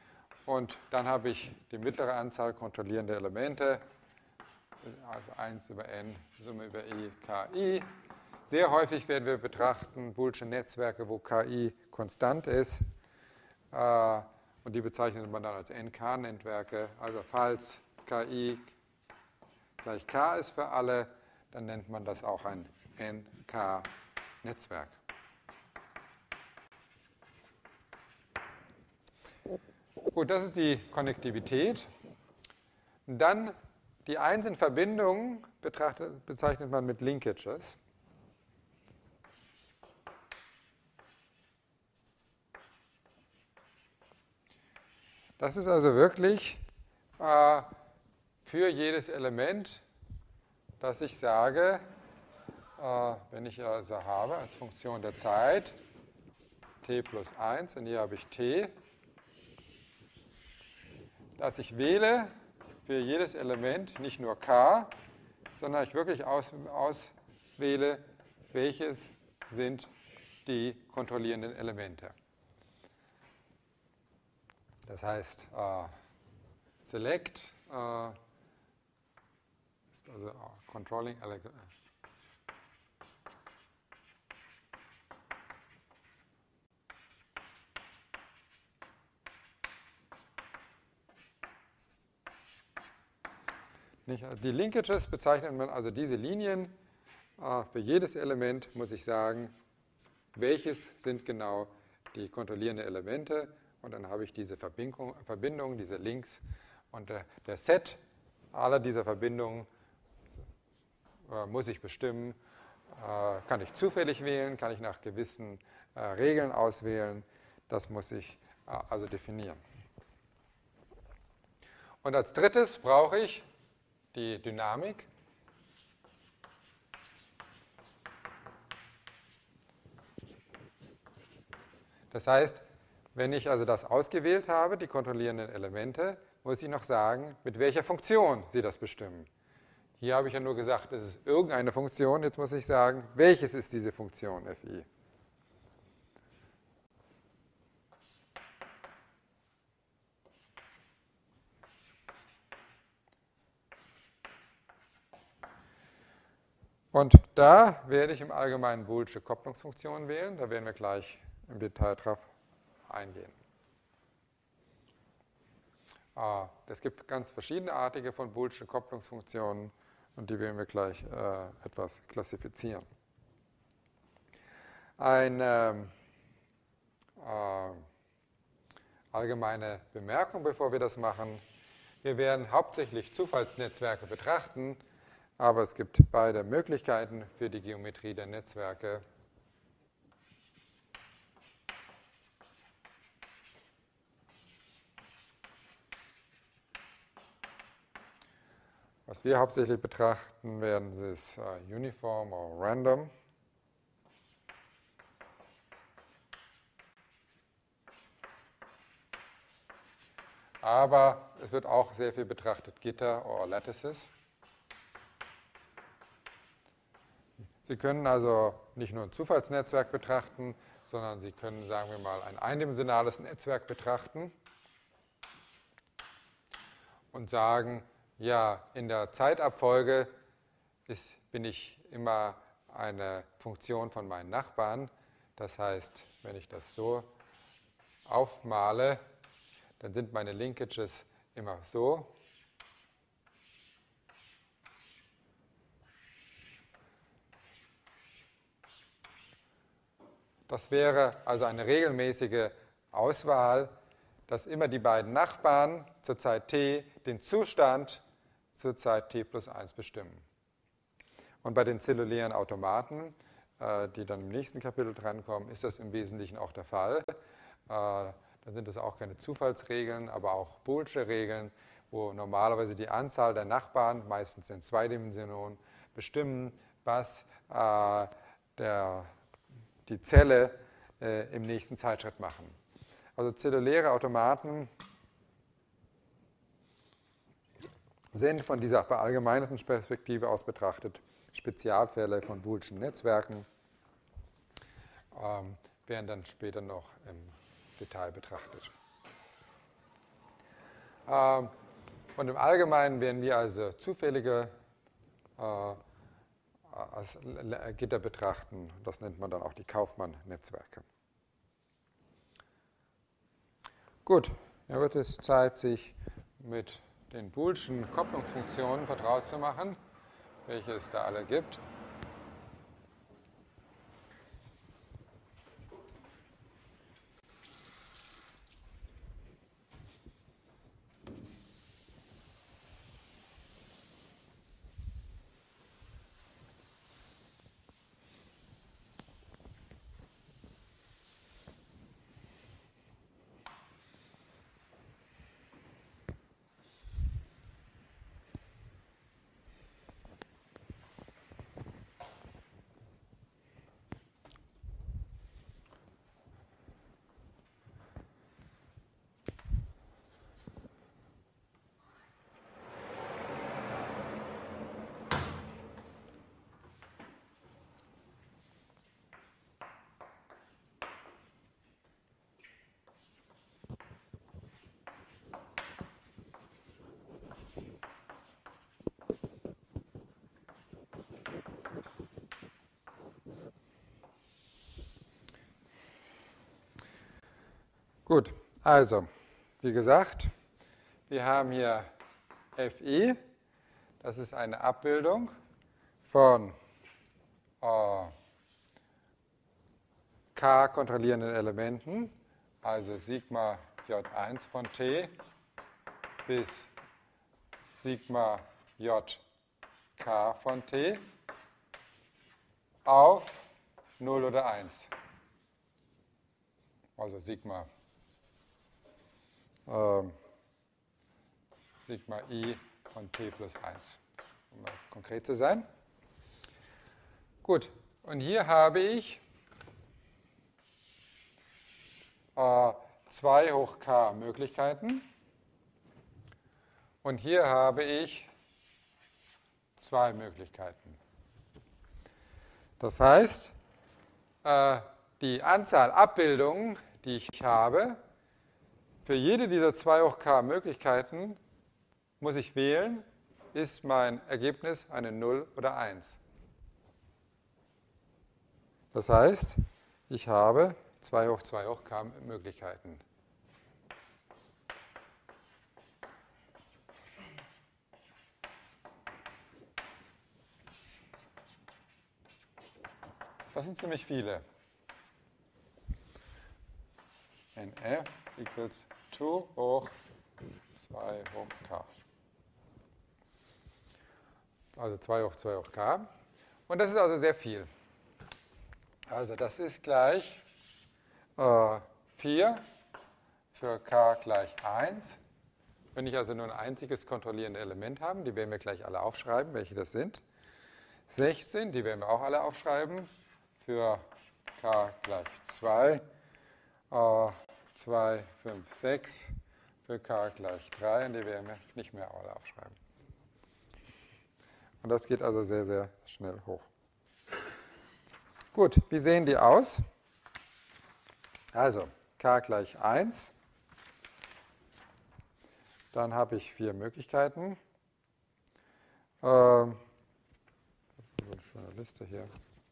Speaker 1: Und dann habe ich die mittlere Anzahl kontrollierender Elemente, also 1 über n, Summe über i, ki. Sehr häufig werden wir betrachten Boolsche Netzwerke, wo ki konstant ist. Und die bezeichnet man dann als NK-Netzwerke. Also falls ki gleich k ist für alle, dann nennt man das auch ein NK-Netzwerk. Gut, das ist die Konnektivität. Und dann die einzelnen Verbindungen bezeichnet man mit Linkages. Das ist also wirklich für jedes Element, dass ich sage, wenn ich also habe als Funktion der Zeit t plus 1 und hier habe ich t, dass ich wähle für jedes Element nicht nur k, sondern ich wirklich auswähle, welches sind die kontrollierenden Elemente. Das heißt, select ist also controlling die Linkages bezeichnet man also diese Linien. Für jedes Element muss ich sagen, welches sind genau die kontrollierenden Elemente. Und dann habe ich diese Verbindung, diese Links. Und der Set aller dieser Verbindungen muss ich bestimmen. Kann ich zufällig wählen, kann ich nach gewissen Regeln auswählen. Das muss ich also definieren. Und als drittes brauche ich die Dynamik. Das heißt, wenn ich also das ausgewählt habe, die kontrollierenden Elemente, muss ich noch sagen, mit welcher Funktion sie das bestimmen. Hier habe ich ja nur gesagt, es ist irgendeine Funktion. Jetzt muss ich sagen, welches ist diese Funktion phi? Und da werde ich im Allgemeinen Boolsche Kopplungsfunktionen wählen. Da werden wir gleich im Detail drauf eingehen. Es gibt ganz verschiedenartige von Boolschen Kopplungsfunktionen und die werden wir gleich etwas klassifizieren. Eine allgemeine Bemerkung, bevor wir das machen. Wir werden hauptsächlich Zufallsnetzwerke betrachten, aber es gibt beide Möglichkeiten für die Geometrie der Netzwerke. Was wir hauptsächlich betrachten werden, ist Uniform oder Random. Aber es wird auch sehr viel betrachtet, Gitter oder Lattices. Sie können also nicht nur ein Zufallsnetzwerk betrachten, sondern Sie können, sagen wir mal, ein eindimensionales Netzwerk betrachten und sagen, ja, in der Zeitabfolge bin ich immer eine Funktion von meinen Nachbarn. Das heißt, wenn ich das so aufmale, dann sind meine Linkages immer so. Das wäre also eine regelmäßige Auswahl, dass immer die beiden Nachbarn zur Zeit t den Zustand zur Zeit t plus 1 bestimmen. Und bei den zellulären Automaten, die dann im nächsten Kapitel drankommen, ist das im Wesentlichen auch der Fall. Dann sind es auch keine Zufallsregeln, aber auch Boolsche Regeln, wo normalerweise die Anzahl der Nachbarn, meistens in 2 Dimensionen, bestimmen, was die Zelle im nächsten Zeitschritt machen. Also zelluläre Automaten sind von dieser verallgemeinerten Perspektive aus betrachtet Spezialfälle von Boolschen Netzwerken, werden dann später noch im Detail betrachtet. Und im Allgemeinen werden wir also zufällige Gitter betrachten. Das nennt man dann auch die Kaufmann-Netzwerke. Gut, jetzt wird es Zeit, sich mit den boolschen Kopplungsfunktionen vertraut zu machen, welche es da alle gibt. Gut, also, wie gesagt, wir haben hier Fi, das ist eine Abbildung von k kontrollierenden Elementen, also Sigma J1 von T bis Sigma Jk von T auf 0 oder 1. Also Sigma I von T plus 1, um mal konkret zu sein. Gut, und hier habe ich 2 hoch k Möglichkeiten. Und hier habe ich 2 Möglichkeiten. Das heißt, die Anzahl Abbildungen, die ich habe, für jede dieser 2 hoch k Möglichkeiten muss ich wählen, ist mein Ergebnis eine 0 oder 1. Das heißt, ich habe 2 hoch k Möglichkeiten. Das sind ziemlich viele. NF equals 2 hoch 2 hoch k. Also 2 hoch k. Und das ist also sehr viel. Also das ist gleich 4 für k gleich 1. Wenn ich also nur ein einziges kontrollierendes Element habe, die werden wir gleich alle aufschreiben, welche das sind. 16, die werden wir auch alle aufschreiben, für k gleich 2. 2, 5, 6 für k gleich 3 und die werden wir nicht mehr alle aufschreiben. Und das geht also sehr, sehr schnell hoch. Gut, wie sehen die aus? Also k gleich 1. Dann habe ich 4 Möglichkeiten. Ich habe eine schöne Liste hier.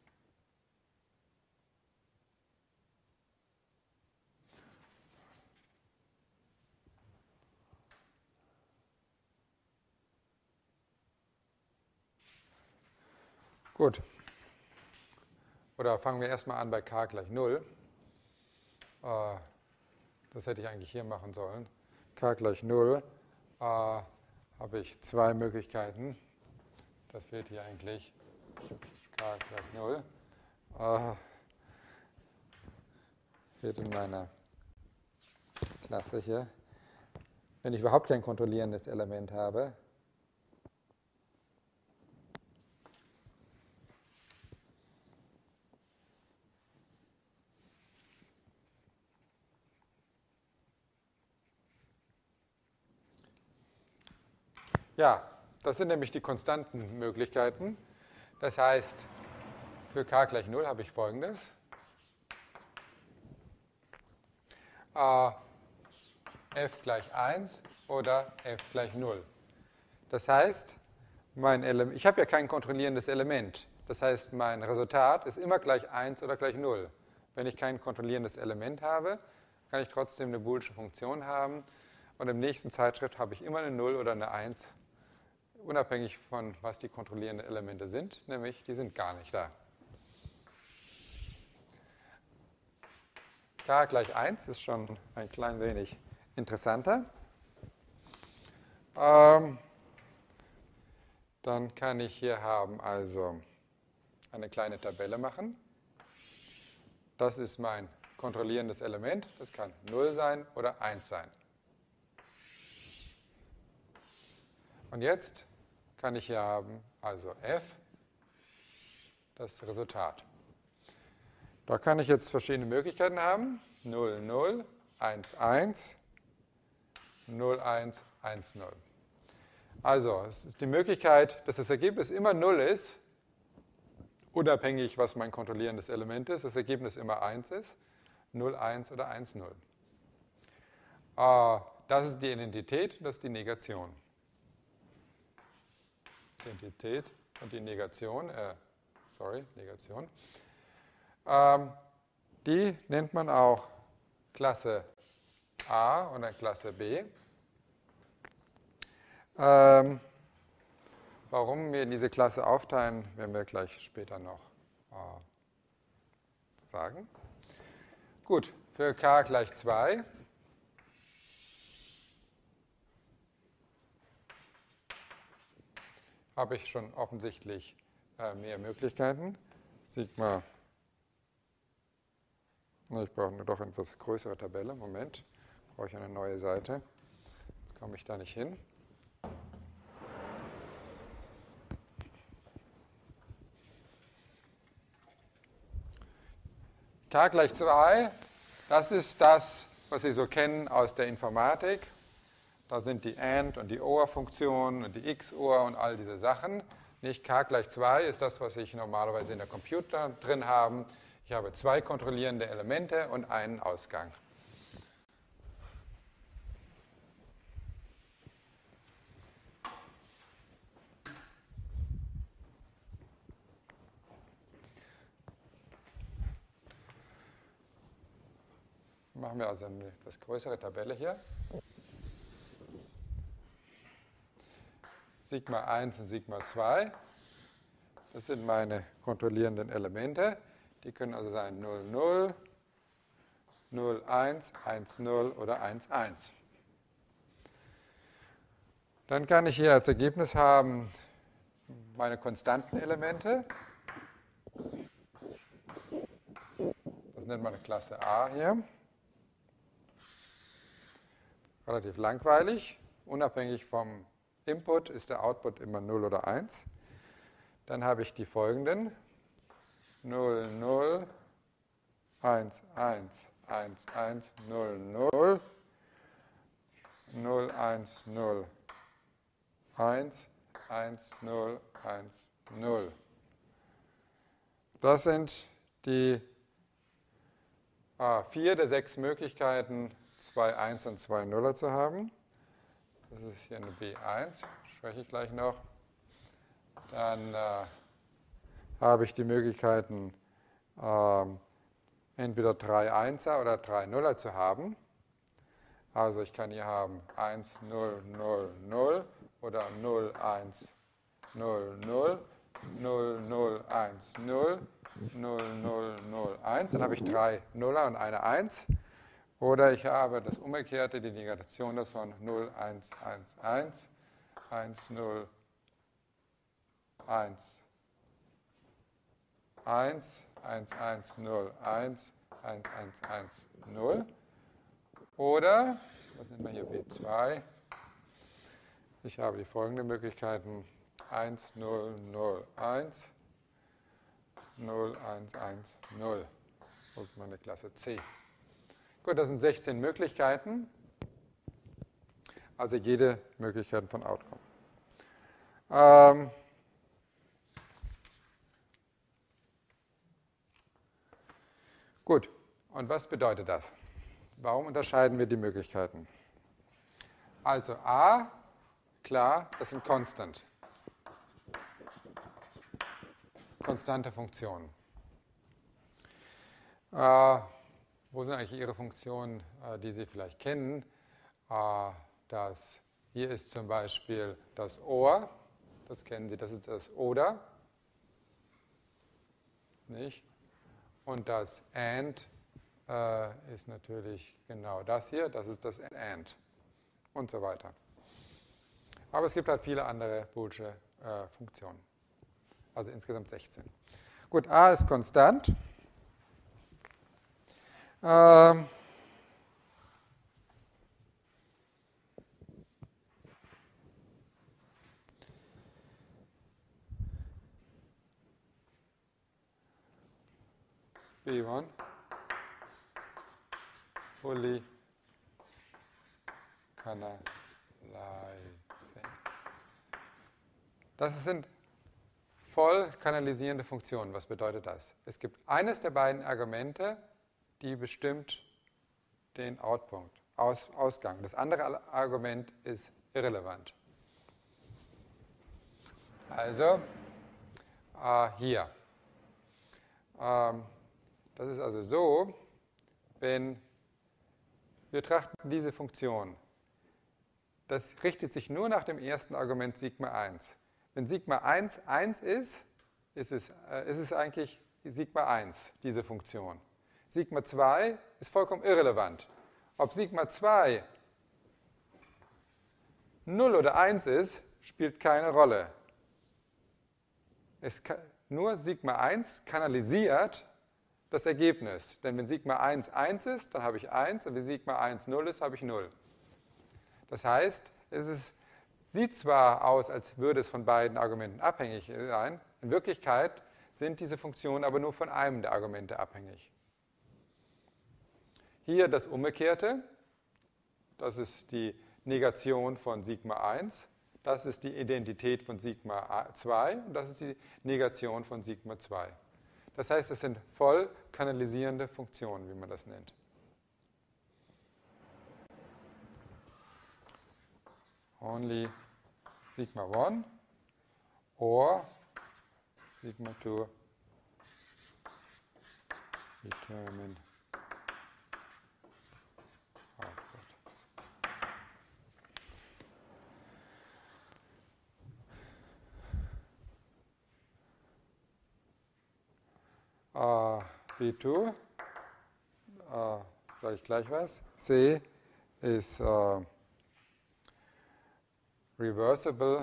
Speaker 1: Gut. Oder fangen wir erstmal an bei k gleich 0. Das hätte ich eigentlich hier machen sollen. K gleich 0 habe ich 2 Möglichkeiten. Das fehlt hier eigentlich. K gleich 0. Fehlt in meiner Klasse hier. Wenn ich überhaupt kein kontrollierendes Element habe, ja, das sind nämlich die konstanten Möglichkeiten. Das heißt, für k gleich 0 habe ich Folgendes. F gleich 1 oder f gleich 0. Das heißt, ich habe ja kein kontrollierendes Element. Das heißt, mein Resultat ist immer gleich 1 oder gleich 0. Wenn ich kein kontrollierendes Element habe, kann ich trotzdem eine boolsche Funktion haben. Und im nächsten Zeitschritt habe ich immer eine 0 oder eine 1, unabhängig von was die kontrollierenden Elemente sind, nämlich die sind gar nicht da. K gleich 1 ist schon ein klein wenig interessanter. Dann kann ich hier haben also eine kleine Tabelle machen. Das ist mein kontrollierendes Element. Das kann 0 sein oder 1 sein. Und jetzt kann ich hier haben, also f, das Resultat. Da kann ich jetzt verschiedene Möglichkeiten haben. 0, 0, 1, 1, 0, 1, 1, 0. Also, es ist die Möglichkeit, dass das Ergebnis immer 0 ist, unabhängig, was mein kontrollierendes Element ist. Das Ergebnis immer 1 ist, 0, 1 oder 1, 0. Das ist die Identität, das ist die Negation. Identität und die Negation, Negation. Die nennt man auch Klasse A oder Klasse B. Warum wir diese Klasse aufteilen, werden wir gleich später noch sagen. Gut, für k gleich 2 habe ich schon offensichtlich mehr Möglichkeiten. Sigma, ich brauche nur doch eine etwas größere Tabelle. Moment, brauche ich eine neue Seite. Jetzt komme ich da nicht hin. K gleich 2, das ist das, was Sie so kennen aus der Informatik. Da sind die AND und die OR-Funktionen und die XOR und all diese Sachen. Nicht K gleich 2 ist das, was ich normalerweise in der Computer drin habe. Ich habe 2 kontrollierende Elemente und einen Ausgang. Machen wir also eine etwas größere Tabelle hier. Sigma 1 und Sigma 2, das sind meine kontrollierenden Elemente. Die können also sein 0, 0, 0, 1, 1, 0 oder 1, 1. Dann kann ich hier als Ergebnis haben meine konstanten Elemente. Das nennt man Klasse A hier. Relativ langweilig. Unabhängig vom Input ist der Output immer 0 oder 1. Dann habe ich die folgenden. 0, 0, 1, 1, 1, 1, 0, 0, 0, 1, 0, 1, 1, 0, 1, 0. Das sind die 4 der 6 Möglichkeiten, 2 1 und 2 Nuller zu haben. Das ist hier eine B1, spreche ich gleich noch. Dann habe ich die Möglichkeiten, entweder 3 Einser oder 3 Nuller zu haben. Also ich kann hier haben 1, 0, 0, 0 oder 0, 1, 0, 0, 0, 0, 1, 0, 0, 0, 0, 1. Dann habe ich 3 Nuller und eine 1. Oder ich habe das Umgekehrte, die Negation davon 0, 1, 1, 1, 1, 0, 1, 1, 1, 1, 0, 1, 1, 1, 1, 0. Oder, was nennen wir hier B2? Ich habe die folgenden Möglichkeiten: 1, 0, 0, 1, 0, 1, 1, 0. Das ist meine Klasse C. Gut, das sind 16 Möglichkeiten. Also jede Möglichkeit von Outcome. Gut, und was bedeutet das? Warum unterscheiden wir die Möglichkeiten? Also a, klar, das sind Constant. Konstante Funktionen. Wo sind eigentlich Ihre Funktionen, die Sie vielleicht kennen? Hier ist zum Beispiel das Or, das kennen Sie, das ist das Oder. Nicht? Und das And ist natürlich genau das hier, das ist das And und so weiter. Aber es gibt halt viele andere boolsche Funktionen. Also insgesamt 16. Gut, a ist konstant. B1 fully canalizing. Das sind voll kanalisierende Funktionen. Was bedeutet das? Es gibt eines der beiden Argumente, die bestimmt den Outpunkt, Ausgang. Das andere Argument ist irrelevant. Also hier. Das ist also so, wenn wir betrachten diese Funktion. Das richtet sich nur nach dem ersten Argument Sigma 1. Wenn Sigma 1 1 ist es eigentlich Sigma 1, diese Funktion. Sigma 2 ist vollkommen irrelevant. Ob Sigma 2 0 oder 1 ist, spielt keine Rolle. Nur Sigma 1 kanalisiert das Ergebnis. Denn wenn Sigma 1 1 ist, dann habe ich 1 und wenn Sigma 1 0 ist, habe ich 0. Das heißt, sieht zwar aus, als würde es von beiden Argumenten abhängig sein, in Wirklichkeit sind diese Funktionen aber nur von einem der Argumente abhängig. Hier das Umgekehrte, das ist die Negation von Sigma 1, das ist die Identität von Sigma 2 und das ist die Negation von Sigma 2. Das heißt, es sind voll kanalisierende Funktionen, wie man das nennt. Only Sigma 1 or Sigma 2 determine output. B2, sage ich gleich was. C ist reversible,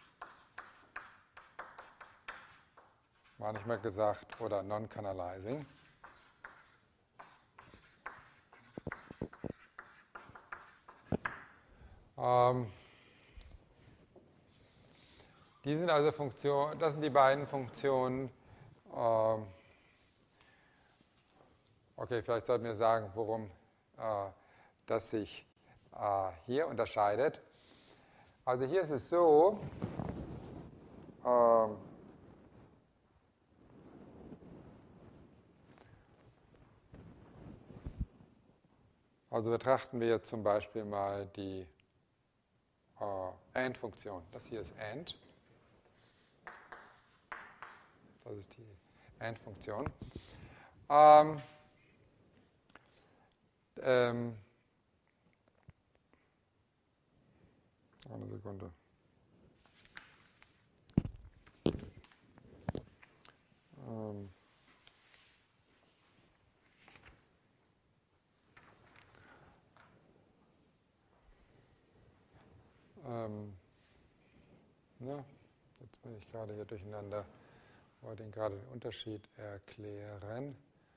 Speaker 1: manchmal gesagt, oder non-canalizing. Die sind also Funktionen, das sind die beiden Funktionen. Okay, vielleicht sollten wir sagen, worum das sich hier unterscheidet. Also hier ist es so, also betrachten wir zum Beispiel mal die AND-Funktion. Das hier ist AND. Das ist die AND-Funktion. Eine Sekunde. Jetzt bin ich gerade hier durcheinander. Ich wollte Ihnen gerade den Unterschied erklären.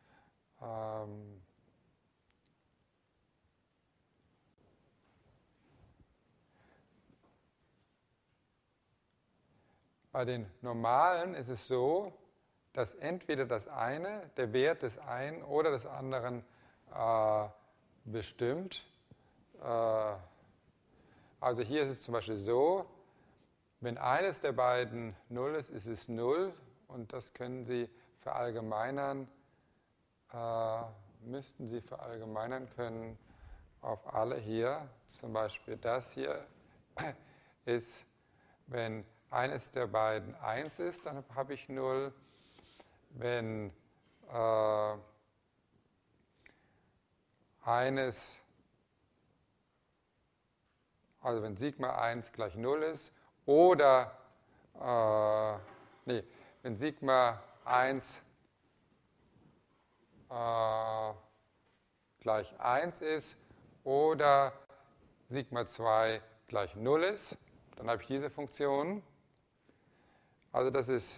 Speaker 1: Bei den normalen ist es so, dass entweder das eine, der Wert des einen oder des anderen bestimmt. Also hier ist es zum Beispiel so, wenn eines der beiden 0 ist, ist es 0 und das können Sie verallgemeinern, müssten Sie verallgemeinern können auf alle hier, zum Beispiel das hier, ist, wenn eines der beiden 1 ist, dann habe ich 0. Wenn also wenn Sigma 1 gleich 0 ist, oder, wenn Sigma 1 gleich 1 ist, oder Sigma 2 gleich 0 ist, dann habe ich diese Funktion. Also das ist,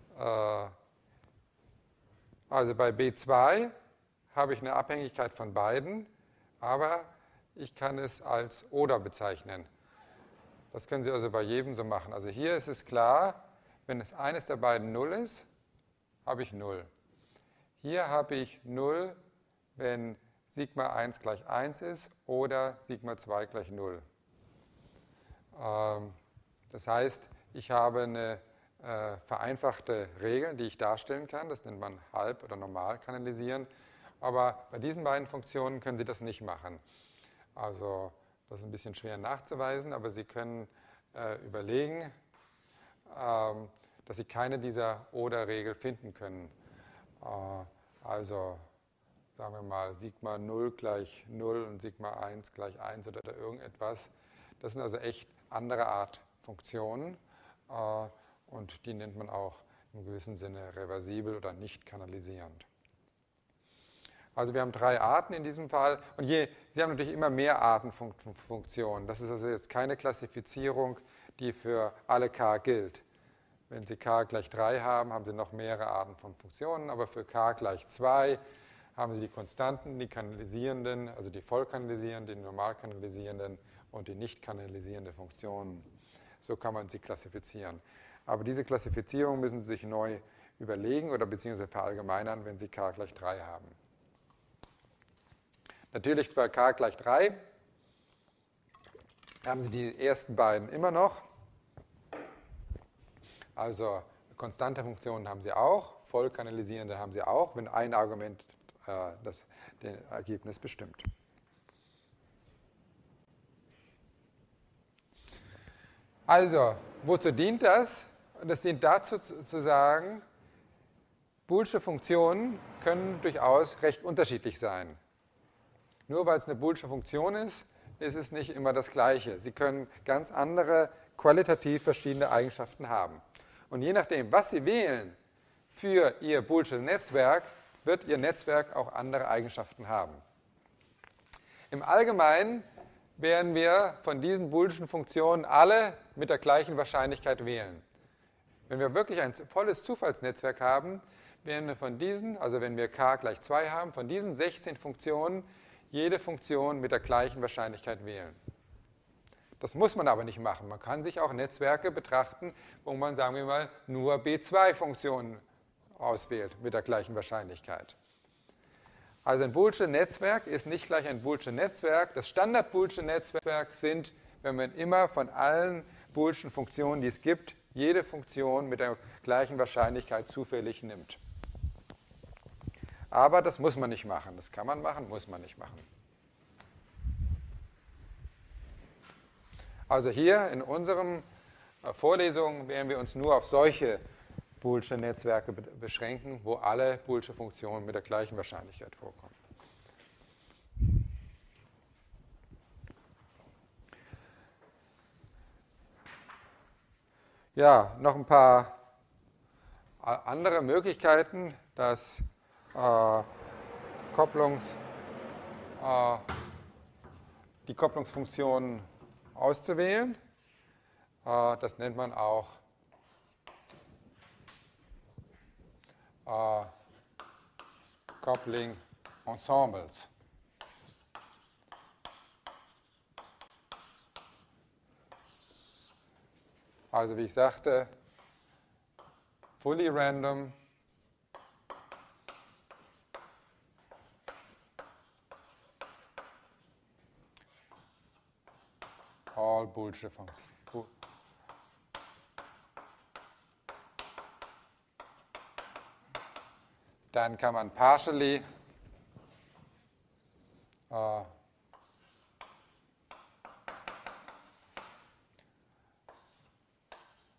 Speaker 1: also bei B2 habe ich eine Abhängigkeit von beiden, aber ich kann es als oder bezeichnen. Das können Sie also bei jedem so machen. Also hier ist es klar, wenn es eines der beiden 0 ist, habe ich 0. Hier habe ich 0, wenn Sigma 1 gleich 1 ist oder Sigma 2 gleich 0. Das heißt, ich habe eine vereinfachte Regel, die ich darstellen kann. Das nennt man halb- oder normal kanalisieren. Aber bei diesen beiden Funktionen können Sie das nicht machen. Also das ist ein bisschen schwer nachzuweisen, aber Sie können überlegen, dass Sie keine dieser Oder-Regel finden können. Also sagen wir mal Sigma 0 gleich 0 und Sigma 1 gleich 1 oder irgendetwas. Das sind also echt andere Art Funktionen und die nennt man auch im gewissen Sinne reversibel oder nicht kanalisierend. Also wir haben 3 Arten in diesem Fall und Sie haben natürlich immer mehr Arten von Funktionen. Das ist also jetzt keine Klassifizierung, die für alle k gilt. Wenn Sie k gleich 3 haben, haben Sie noch mehrere Arten von Funktionen, aber für k gleich 2 haben Sie die Konstanten, die kanalisierenden, also die vollkanalisierenden, die normal kanalisierenden und die nicht kanalisierenden Funktionen. So kann man sie klassifizieren. Aber diese Klassifizierung müssen Sie sich neu überlegen oder beziehungsweise verallgemeinern, wenn Sie k gleich 3 haben. Natürlich bei k gleich 3 haben Sie die ersten beiden immer noch. Also konstante Funktionen haben Sie auch, vollkanalisierende haben Sie auch, wenn ein Argument das Ergebnis bestimmt. Also, wozu dient das? Das dient dazu zu sagen, boolsche Funktionen können durchaus recht unterschiedlich sein. Nur weil es eine boolsche Funktion ist, ist es nicht immer das Gleiche. Sie können ganz andere, qualitativ verschiedene Eigenschaften haben. Und je nachdem, was Sie wählen für Ihr boolsches Netzwerk, wird Ihr Netzwerk auch andere Eigenschaften haben. Im Allgemeinen werden wir von diesen boolschen Funktionen alle mit der gleichen Wahrscheinlichkeit wählen. Wenn wir wirklich ein volles Zufallsnetzwerk haben, werden wir von diesen, also wenn wir k gleich 2 haben, von diesen 16 Funktionen jede Funktion mit der gleichen Wahrscheinlichkeit wählen. Das muss man aber nicht machen. Man kann sich auch Netzwerke betrachten, wo man, sagen wir mal, nur B2-Funktionen auswählt mit der gleichen Wahrscheinlichkeit. Also ein boolsches Netzwerk ist nicht gleich ein boolsches Netzwerk. Das Standard-boolsche Netzwerk sind, wenn man immer von allen boolschen Funktionen, die es gibt, jede Funktion mit der gleichen Wahrscheinlichkeit zufällig nimmt. Aber das muss man nicht machen. Das kann man machen, muss man nicht machen. Also hier in unseren Vorlesungen werden wir uns nur auf solche boolsche Netzwerke beschränken, wo alle boolsche Funktionen mit der gleichen Wahrscheinlichkeit vorkommen. Ja, noch ein paar andere Möglichkeiten, das die Kopplungsfunktionen auszuwählen. Das nennt man auch Coupling Ensembles. Also wie ich sagte, fully random all boolsche Funktionen. Dann kann man partially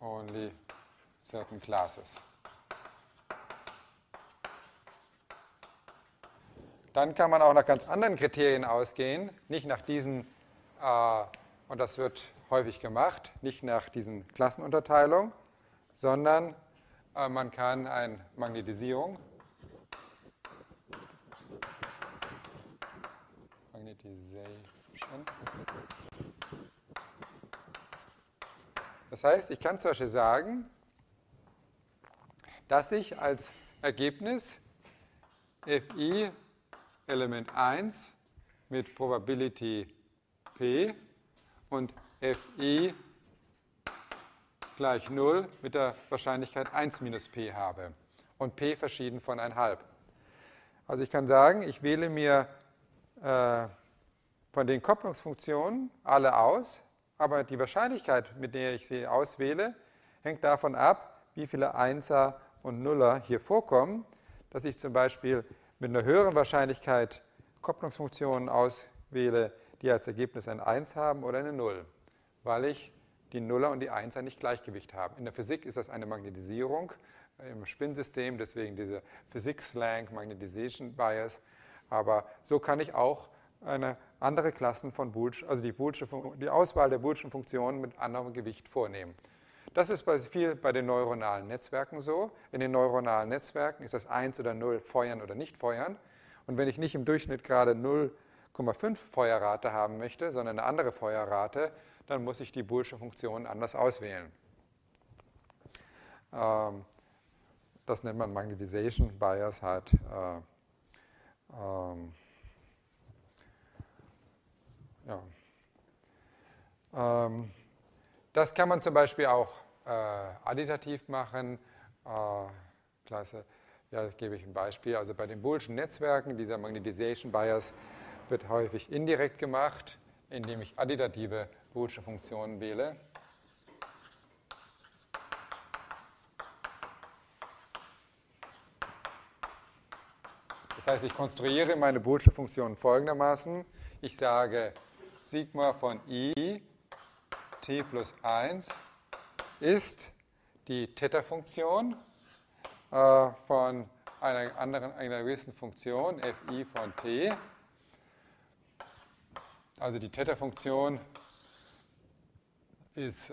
Speaker 1: only certain classes. Dann kann man auch nach ganz anderen Kriterien ausgehen, nicht nach diesen, und das wird häufig gemacht, nicht nach diesen Klassenunterteilungen, sondern man kann eine Magnetisierung Das heißt, ich kann zum Beispiel sagen, dass ich als Ergebnis Fi Element 1 mit Probability P und Fi gleich 0 mit der Wahrscheinlichkeit 1 minus P habe und P verschieden von 1,5. Also ich kann sagen, ich wähle mir von den Kopplungsfunktionen alle aus, aber die Wahrscheinlichkeit, mit der ich sie auswähle, hängt davon ab, wie viele Einser und Nuller hier vorkommen, dass ich zum Beispiel mit einer höheren Wahrscheinlichkeit Kopplungsfunktionen auswähle, die als Ergebnis ein 1 haben oder eine 0, weil ich die Nuller und die Einser nicht Gleichgewicht haben. In der Physik ist das eine Magnetisierung im Spinnsystem, deswegen dieser Physik-Slang, Magnetization Bias. Aber so kann ich auch eine andere Klassen von Boolschen, also die Auswahl der Boolschen Funktionen mit anderem Gewicht vornehmen. Das ist viel bei den neuronalen Netzwerken so. In den neuronalen Netzwerken ist das 1 oder 0 feuern oder nicht feuern. Und wenn ich nicht im Durchschnitt gerade 0,5 Feuerrate haben möchte, sondern eine andere Feuerrate, dann muss ich die Boolschen Funktionen anders auswählen. Das nennt man Magnetization Bias halt. Das kann man zum Beispiel auch additiv machen. Klasse. Ja, gebe ich ein Beispiel. Also bei den Boolschen Netzwerken, dieser Magnetization Bias wird häufig indirekt gemacht, indem ich additive Boolsche Funktionen wähle. Das heißt, ich konstruiere meine Boolsche Funktion folgendermaßen. Ich sage, Sigma von I t plus 1 ist die Theta-Funktion von einer gewissen Funktion fi von t. Also die Theta-Funktion ist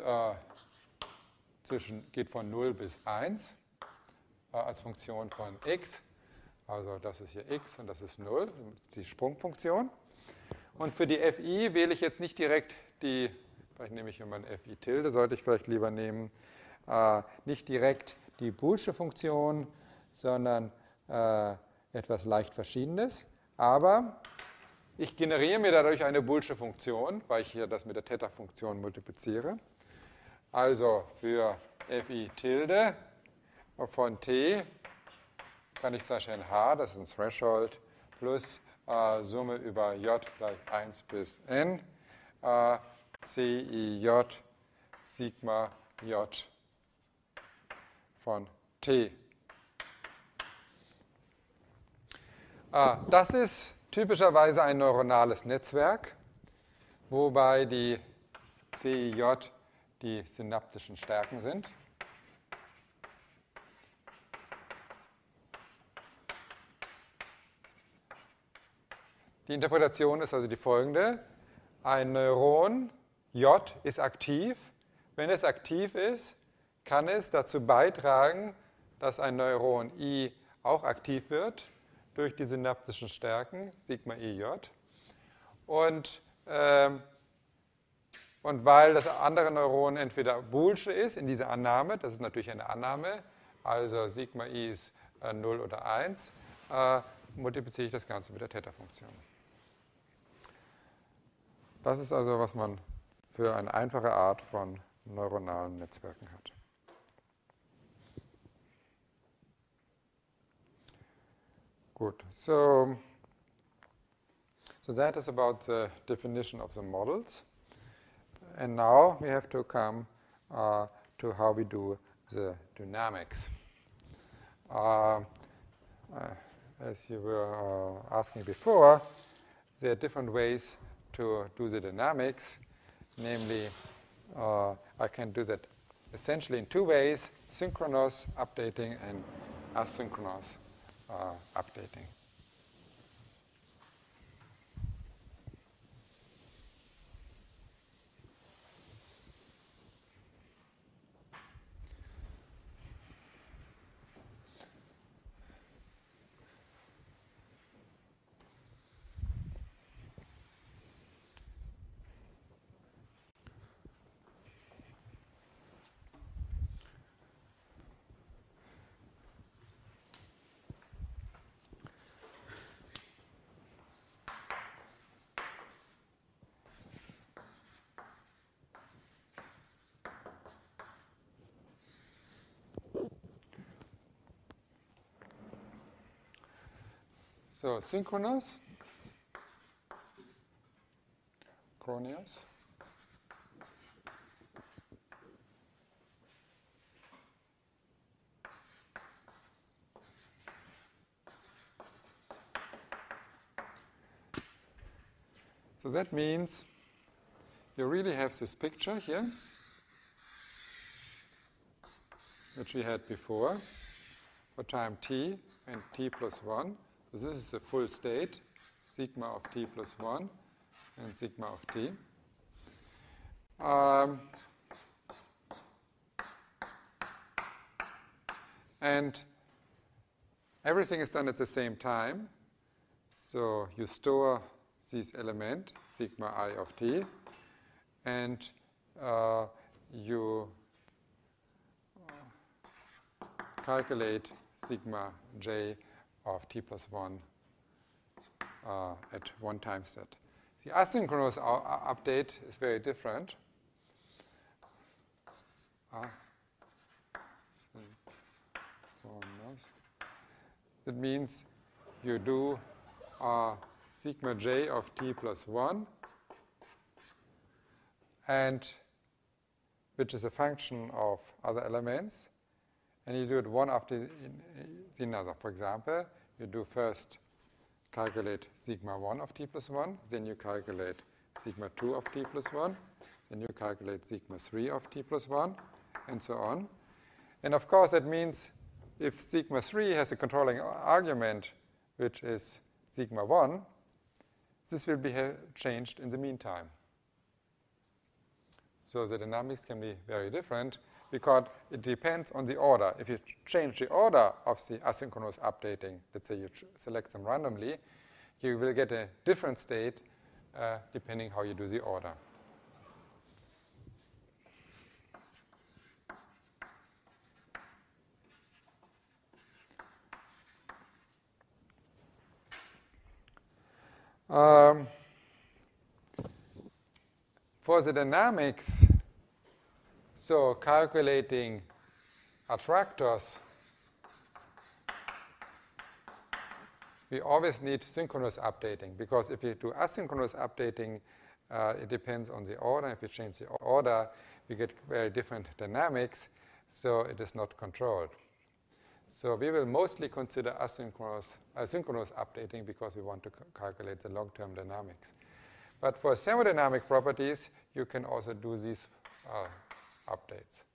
Speaker 1: geht von 0 bis 1 als Funktion von x. Also das ist hier x und das ist 0, die Sprungfunktion. Und für die fi wähle ich jetzt nicht direkt die, vielleicht nehme ich immer ein fi Tilde, sollte ich vielleicht lieber nehmen, nicht direkt die Boolsche Funktion, sondern etwas leicht Verschiedenes. Aber ich generiere mir dadurch eine Boolsche Funktion, weil ich hier das mit der Theta-Funktion multipliziere. Also für fi Tilde von t kann ich zum Beispiel ein h, das ist ein Threshold, plus Summe über j gleich 1 bis n, CIJ Sigma j von t. Das ist typischerweise ein neuronales Netzwerk, wobei die CIJ die synaptischen Stärken sind. Die Interpretation ist also die folgende. Ein Neuron J ist aktiv. Wenn es aktiv ist, kann es dazu beitragen, dass ein Neuron I auch aktiv wird durch die synaptischen Stärken, Sigma IJ. Und weil das andere Neuron entweder Boolsche ist, in dieser Annahme, das ist natürlich eine Annahme, also Sigma I ist 0 oder 1, multipliziere ich das Ganze mit der Theta-Funktion. Das ist also, was man für eine einfache Art von neuronalen Netzwerken hat. Gut, so that is about the definition of the models. And now we have to come to how we do the dynamics. As you were asking before, there are different ways to do the dynamics. Namely, I can do that essentially in two ways: synchronous updating and asynchronous updating. So synchronous, chroneous, so that means you really have this picture here, which we had before, for time t and t plus 1. So this is the full state, sigma of t plus 1 and sigma of t. And everything is done at the same time. So you store this element, sigma I of t, and you calculate sigma j of t plus 1 at one time step. The asynchronous update is very different. That means you do sigma j of t plus 1, and which is a function of other elements, and you do it one after the another. For example, you do first calculate sigma 1 of t plus 1, then you calculate sigma 2 of t plus 1, then you calculate sigma 3 of t plus 1, and so on. And of course, that means if sigma 3 has a controlling argument, which is sigma 1, this will be changed in the meantime. So the dynamics can be very different because it depends on the order. If you change the order of the asynchronous updating, let's say you select them randomly, you will get a different state depending how you do the order. For the dynamics, so calculating attractors, we always need synchronous updating, because if you do asynchronous updating, it depends on the order. If you change the order, we get very different dynamics, so it is not controlled. So we will mostly consider synchronous updating because we want to calculate the long-term dynamics. But for thermodynamic properties, you can also do these updates.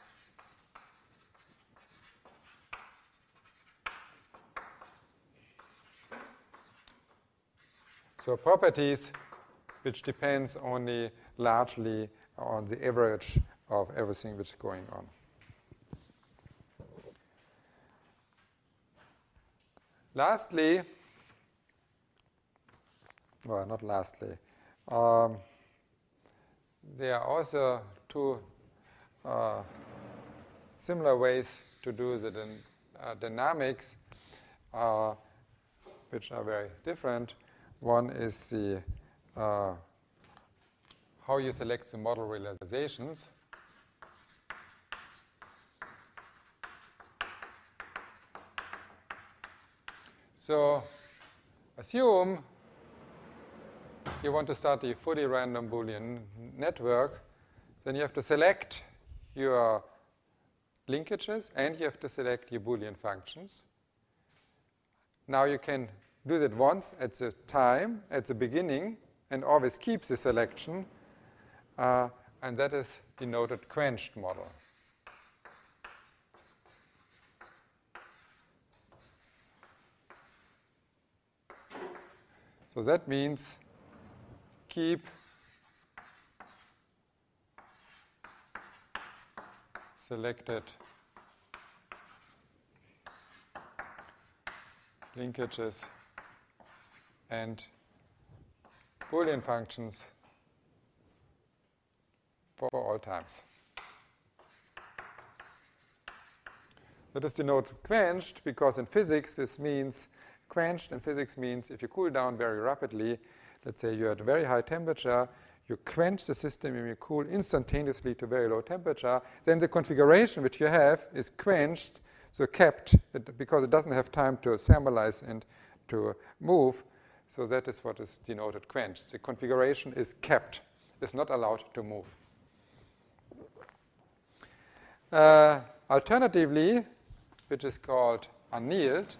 Speaker 1: So properties which depends only largely on the average of everything which is going on. Lastly, well, not lastly, there are also two similar ways to do the dynamics, which are very different. One is the how you select the model realizations. So assume you want to start a fully random Boolean network, then you have to select your linkages and you have to select your Boolean functions. Now you can do that once at the time, at the beginning, and always keep the selection, and that is denoted quenched model. So that means keep selected linkages and Boolean functions for all times. That is denoted quenched because in physics this means quenched in physics means if you cool down very rapidly, let's say you're at a very high temperature, you quench the system and you cool instantaneously to very low temperature, then the configuration which you have is quenched, so kept, because it doesn't have time to thermalize and to move. So that is what is denoted quenched. The configuration is kept. It's not allowed to move. Alternatively, which is called annealed,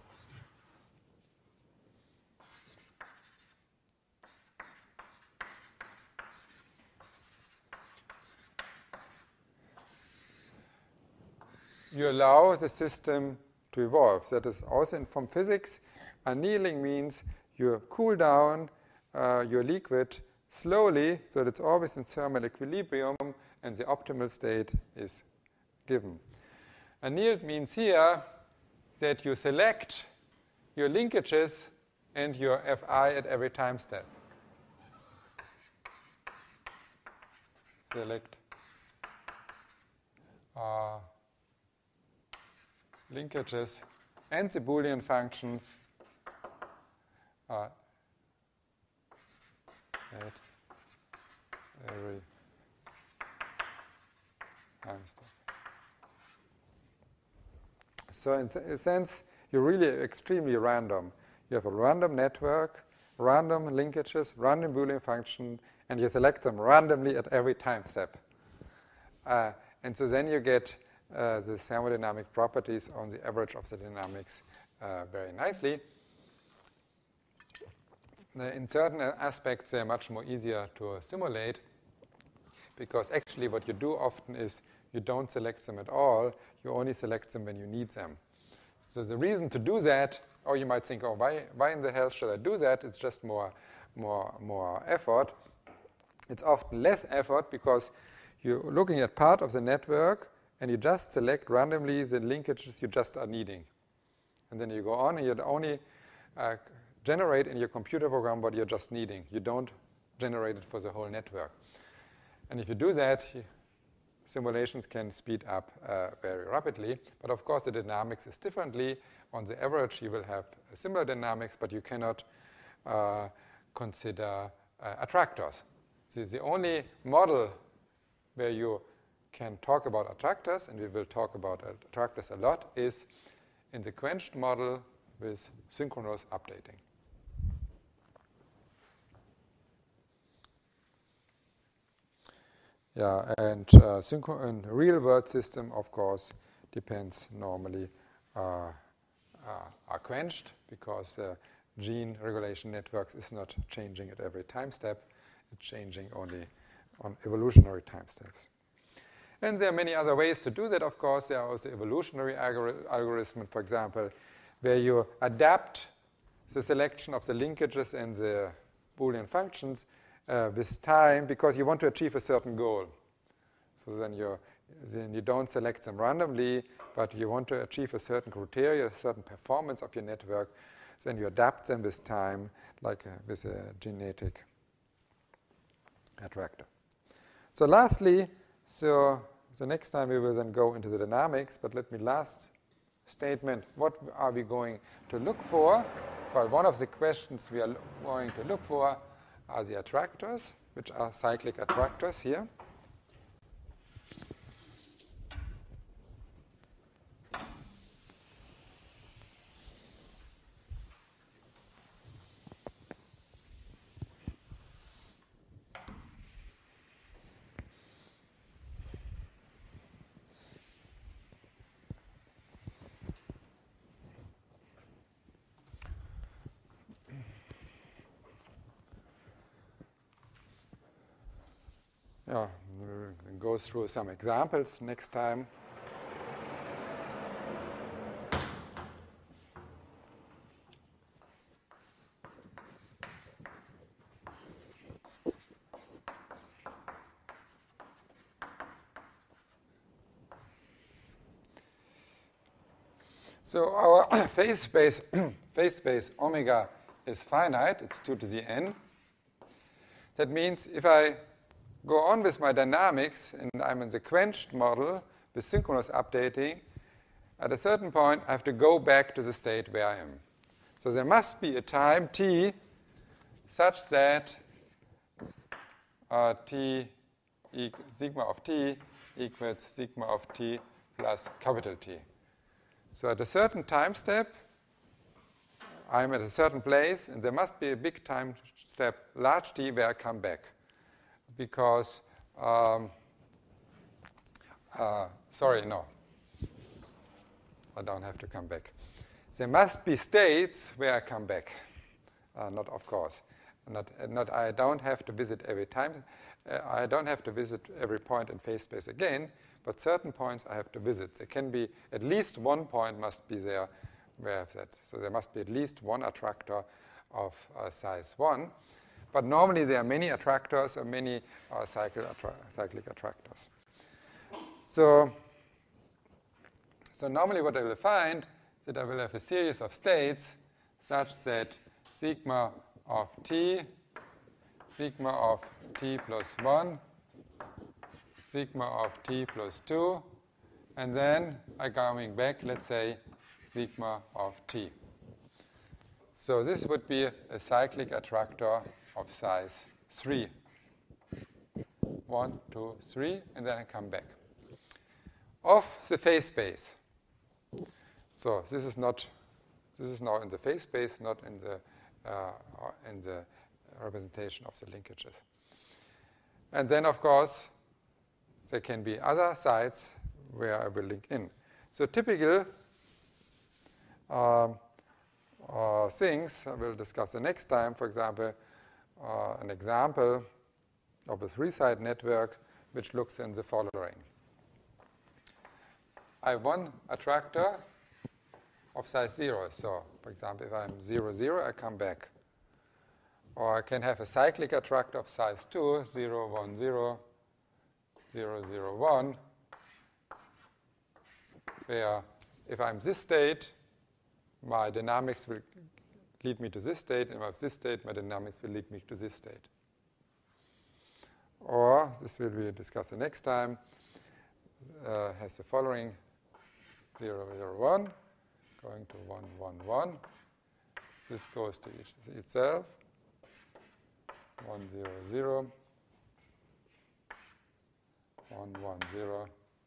Speaker 1: you allow the system to evolve. That is also from physics. Annealing means you cool down your liquid slowly so that it's always in thermal equilibrium and the optimal state is given. Annealed means here that you select your linkages and your Fi at every time step. Select linkages and the Boolean functions at every time step. So in a sense, you're really extremely random. You have a random network, random linkages, random Boolean function, and you select them randomly at every time step. And so then you get the thermodynamic properties on the average of the dynamics very nicely. In certain aspects, they're much more easier to simulate because actually what you do often is you don't select them at all. You only select them when you need them. So the reason to do that, or you might think, oh, why in the hell should I do that? It's just more effort. It's often less effort because you're looking at part of the network and you just select randomly the linkages you just are needing. And then you go on and you only generate in your computer program what you're just needing. You don't generate it for the whole network. And if you do that, simulations can speed up very rapidly. But of course, the dynamics is differently. On the average, you will have similar dynamics, but you cannot consider attractors. So the only model where you can talk about attractors, and we will talk about attractors a lot, is in the quenched model with synchronous updating. Yeah, and real-world system, of course, depends normally are quenched because the gene regulation networks is not changing at every time step. It's changing only on evolutionary time steps. And there are many other ways to do that, of course. There are also evolutionary algorithms, for example, where you adapt the selection of the linkages and the Boolean functions with time because you want to achieve a certain goal. So then you don't select them randomly, but you want to achieve a certain criteria, a certain performance of your network. Then you adapt them with time, like with a genetic attractor. So lastly, so the next time we will then go into the dynamics, but let me last statement, what are we going to look for? Well, one of the questions we are going to look for are the attractors, which are cyclic attractors here. Yeah, we'll go through some examples next time. So our phase space omega is finite. It's 2 to the n. That means if I go on with my dynamics and I'm in the quenched model with synchronous updating, at a certain point I have to go back to the state where I am. So there must be a time t such that sigma of t equals sigma of t plus capital T. So at a certain time step, I'm at a certain place, and there must be a big time step, large t, where I come back. Because, sorry, no. I don't have to come back. There must be states where I come back. Not, of course. I don't have to visit every time. I don't have to visit every point in phase space again, but certain points I have to visit. There can be at least one point must be there where I have that. So there must be at least one attractor of size 1. But normally there are many attractors or many cyclic attractors. So normally what I will find is that I will have a series of states such that sigma of t plus 1, sigma of t plus 2, and then I'm coming back, let's say, sigma of t. So this would be a cyclic attractor of size 3. 1, 2, 3, and then I come back. Of the phase space. So this is now in the phase space, not in the representation of the linkages. And then, of course, there can be other sites where I will link in. So typical things I will discuss the next time. For example, an example of a 3-side network which looks in the following. I have one attractor of size 0. So, for example, if I'm 0, 0, I come back. Or I can have a cyclic attractor of size 2, 0, 1, 0, 0, 0, 1, where if I'm this state, my dynamics will lead me to this state, and if I have this state, my dynamics will lead me to this state. Or, this will be discussed the next time, has the following 0, 0, 1, going to 1, 1, 1. This goes to itself. 1, 0, 0, 1, 1, 0,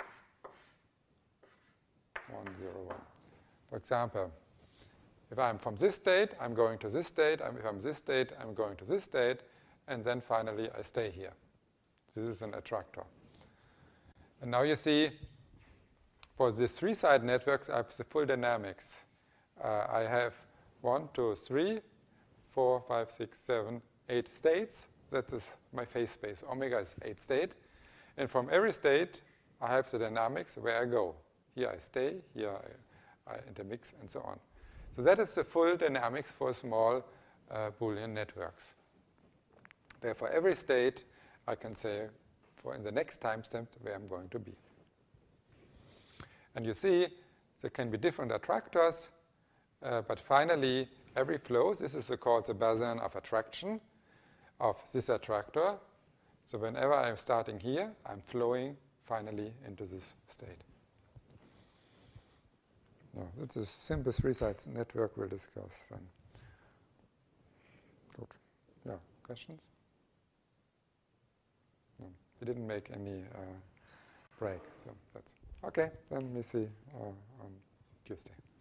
Speaker 1: 1, 0, 1. For example, if I'm from this state, I'm going to this state. If I'm this state, I'm going to this state. And then finally, I stay here. This is an attractor. And now you see, for these 3-side networks, I have the full dynamics. I have 1, 2, 3, 4, 5, 6, 7, 8 states. That is my phase space. Omega is 8 state. And from every state, I have the dynamics where I go. Here I stay, here I intermix, and so on. So that is the full dynamics for small Boolean networks. Therefore, every state, I can say for in the next timestamp where I'm going to be. And you see, there can be different attractors, but finally, every flow, this is called the Bazin of attraction of this attractor. So whenever I'm starting here, I'm flowing finally into this state. No, it's a simple 3-side network we'll discuss then. Good. Yeah, questions? No, we didn't make any break, so that's okay. Then we see on Tuesday.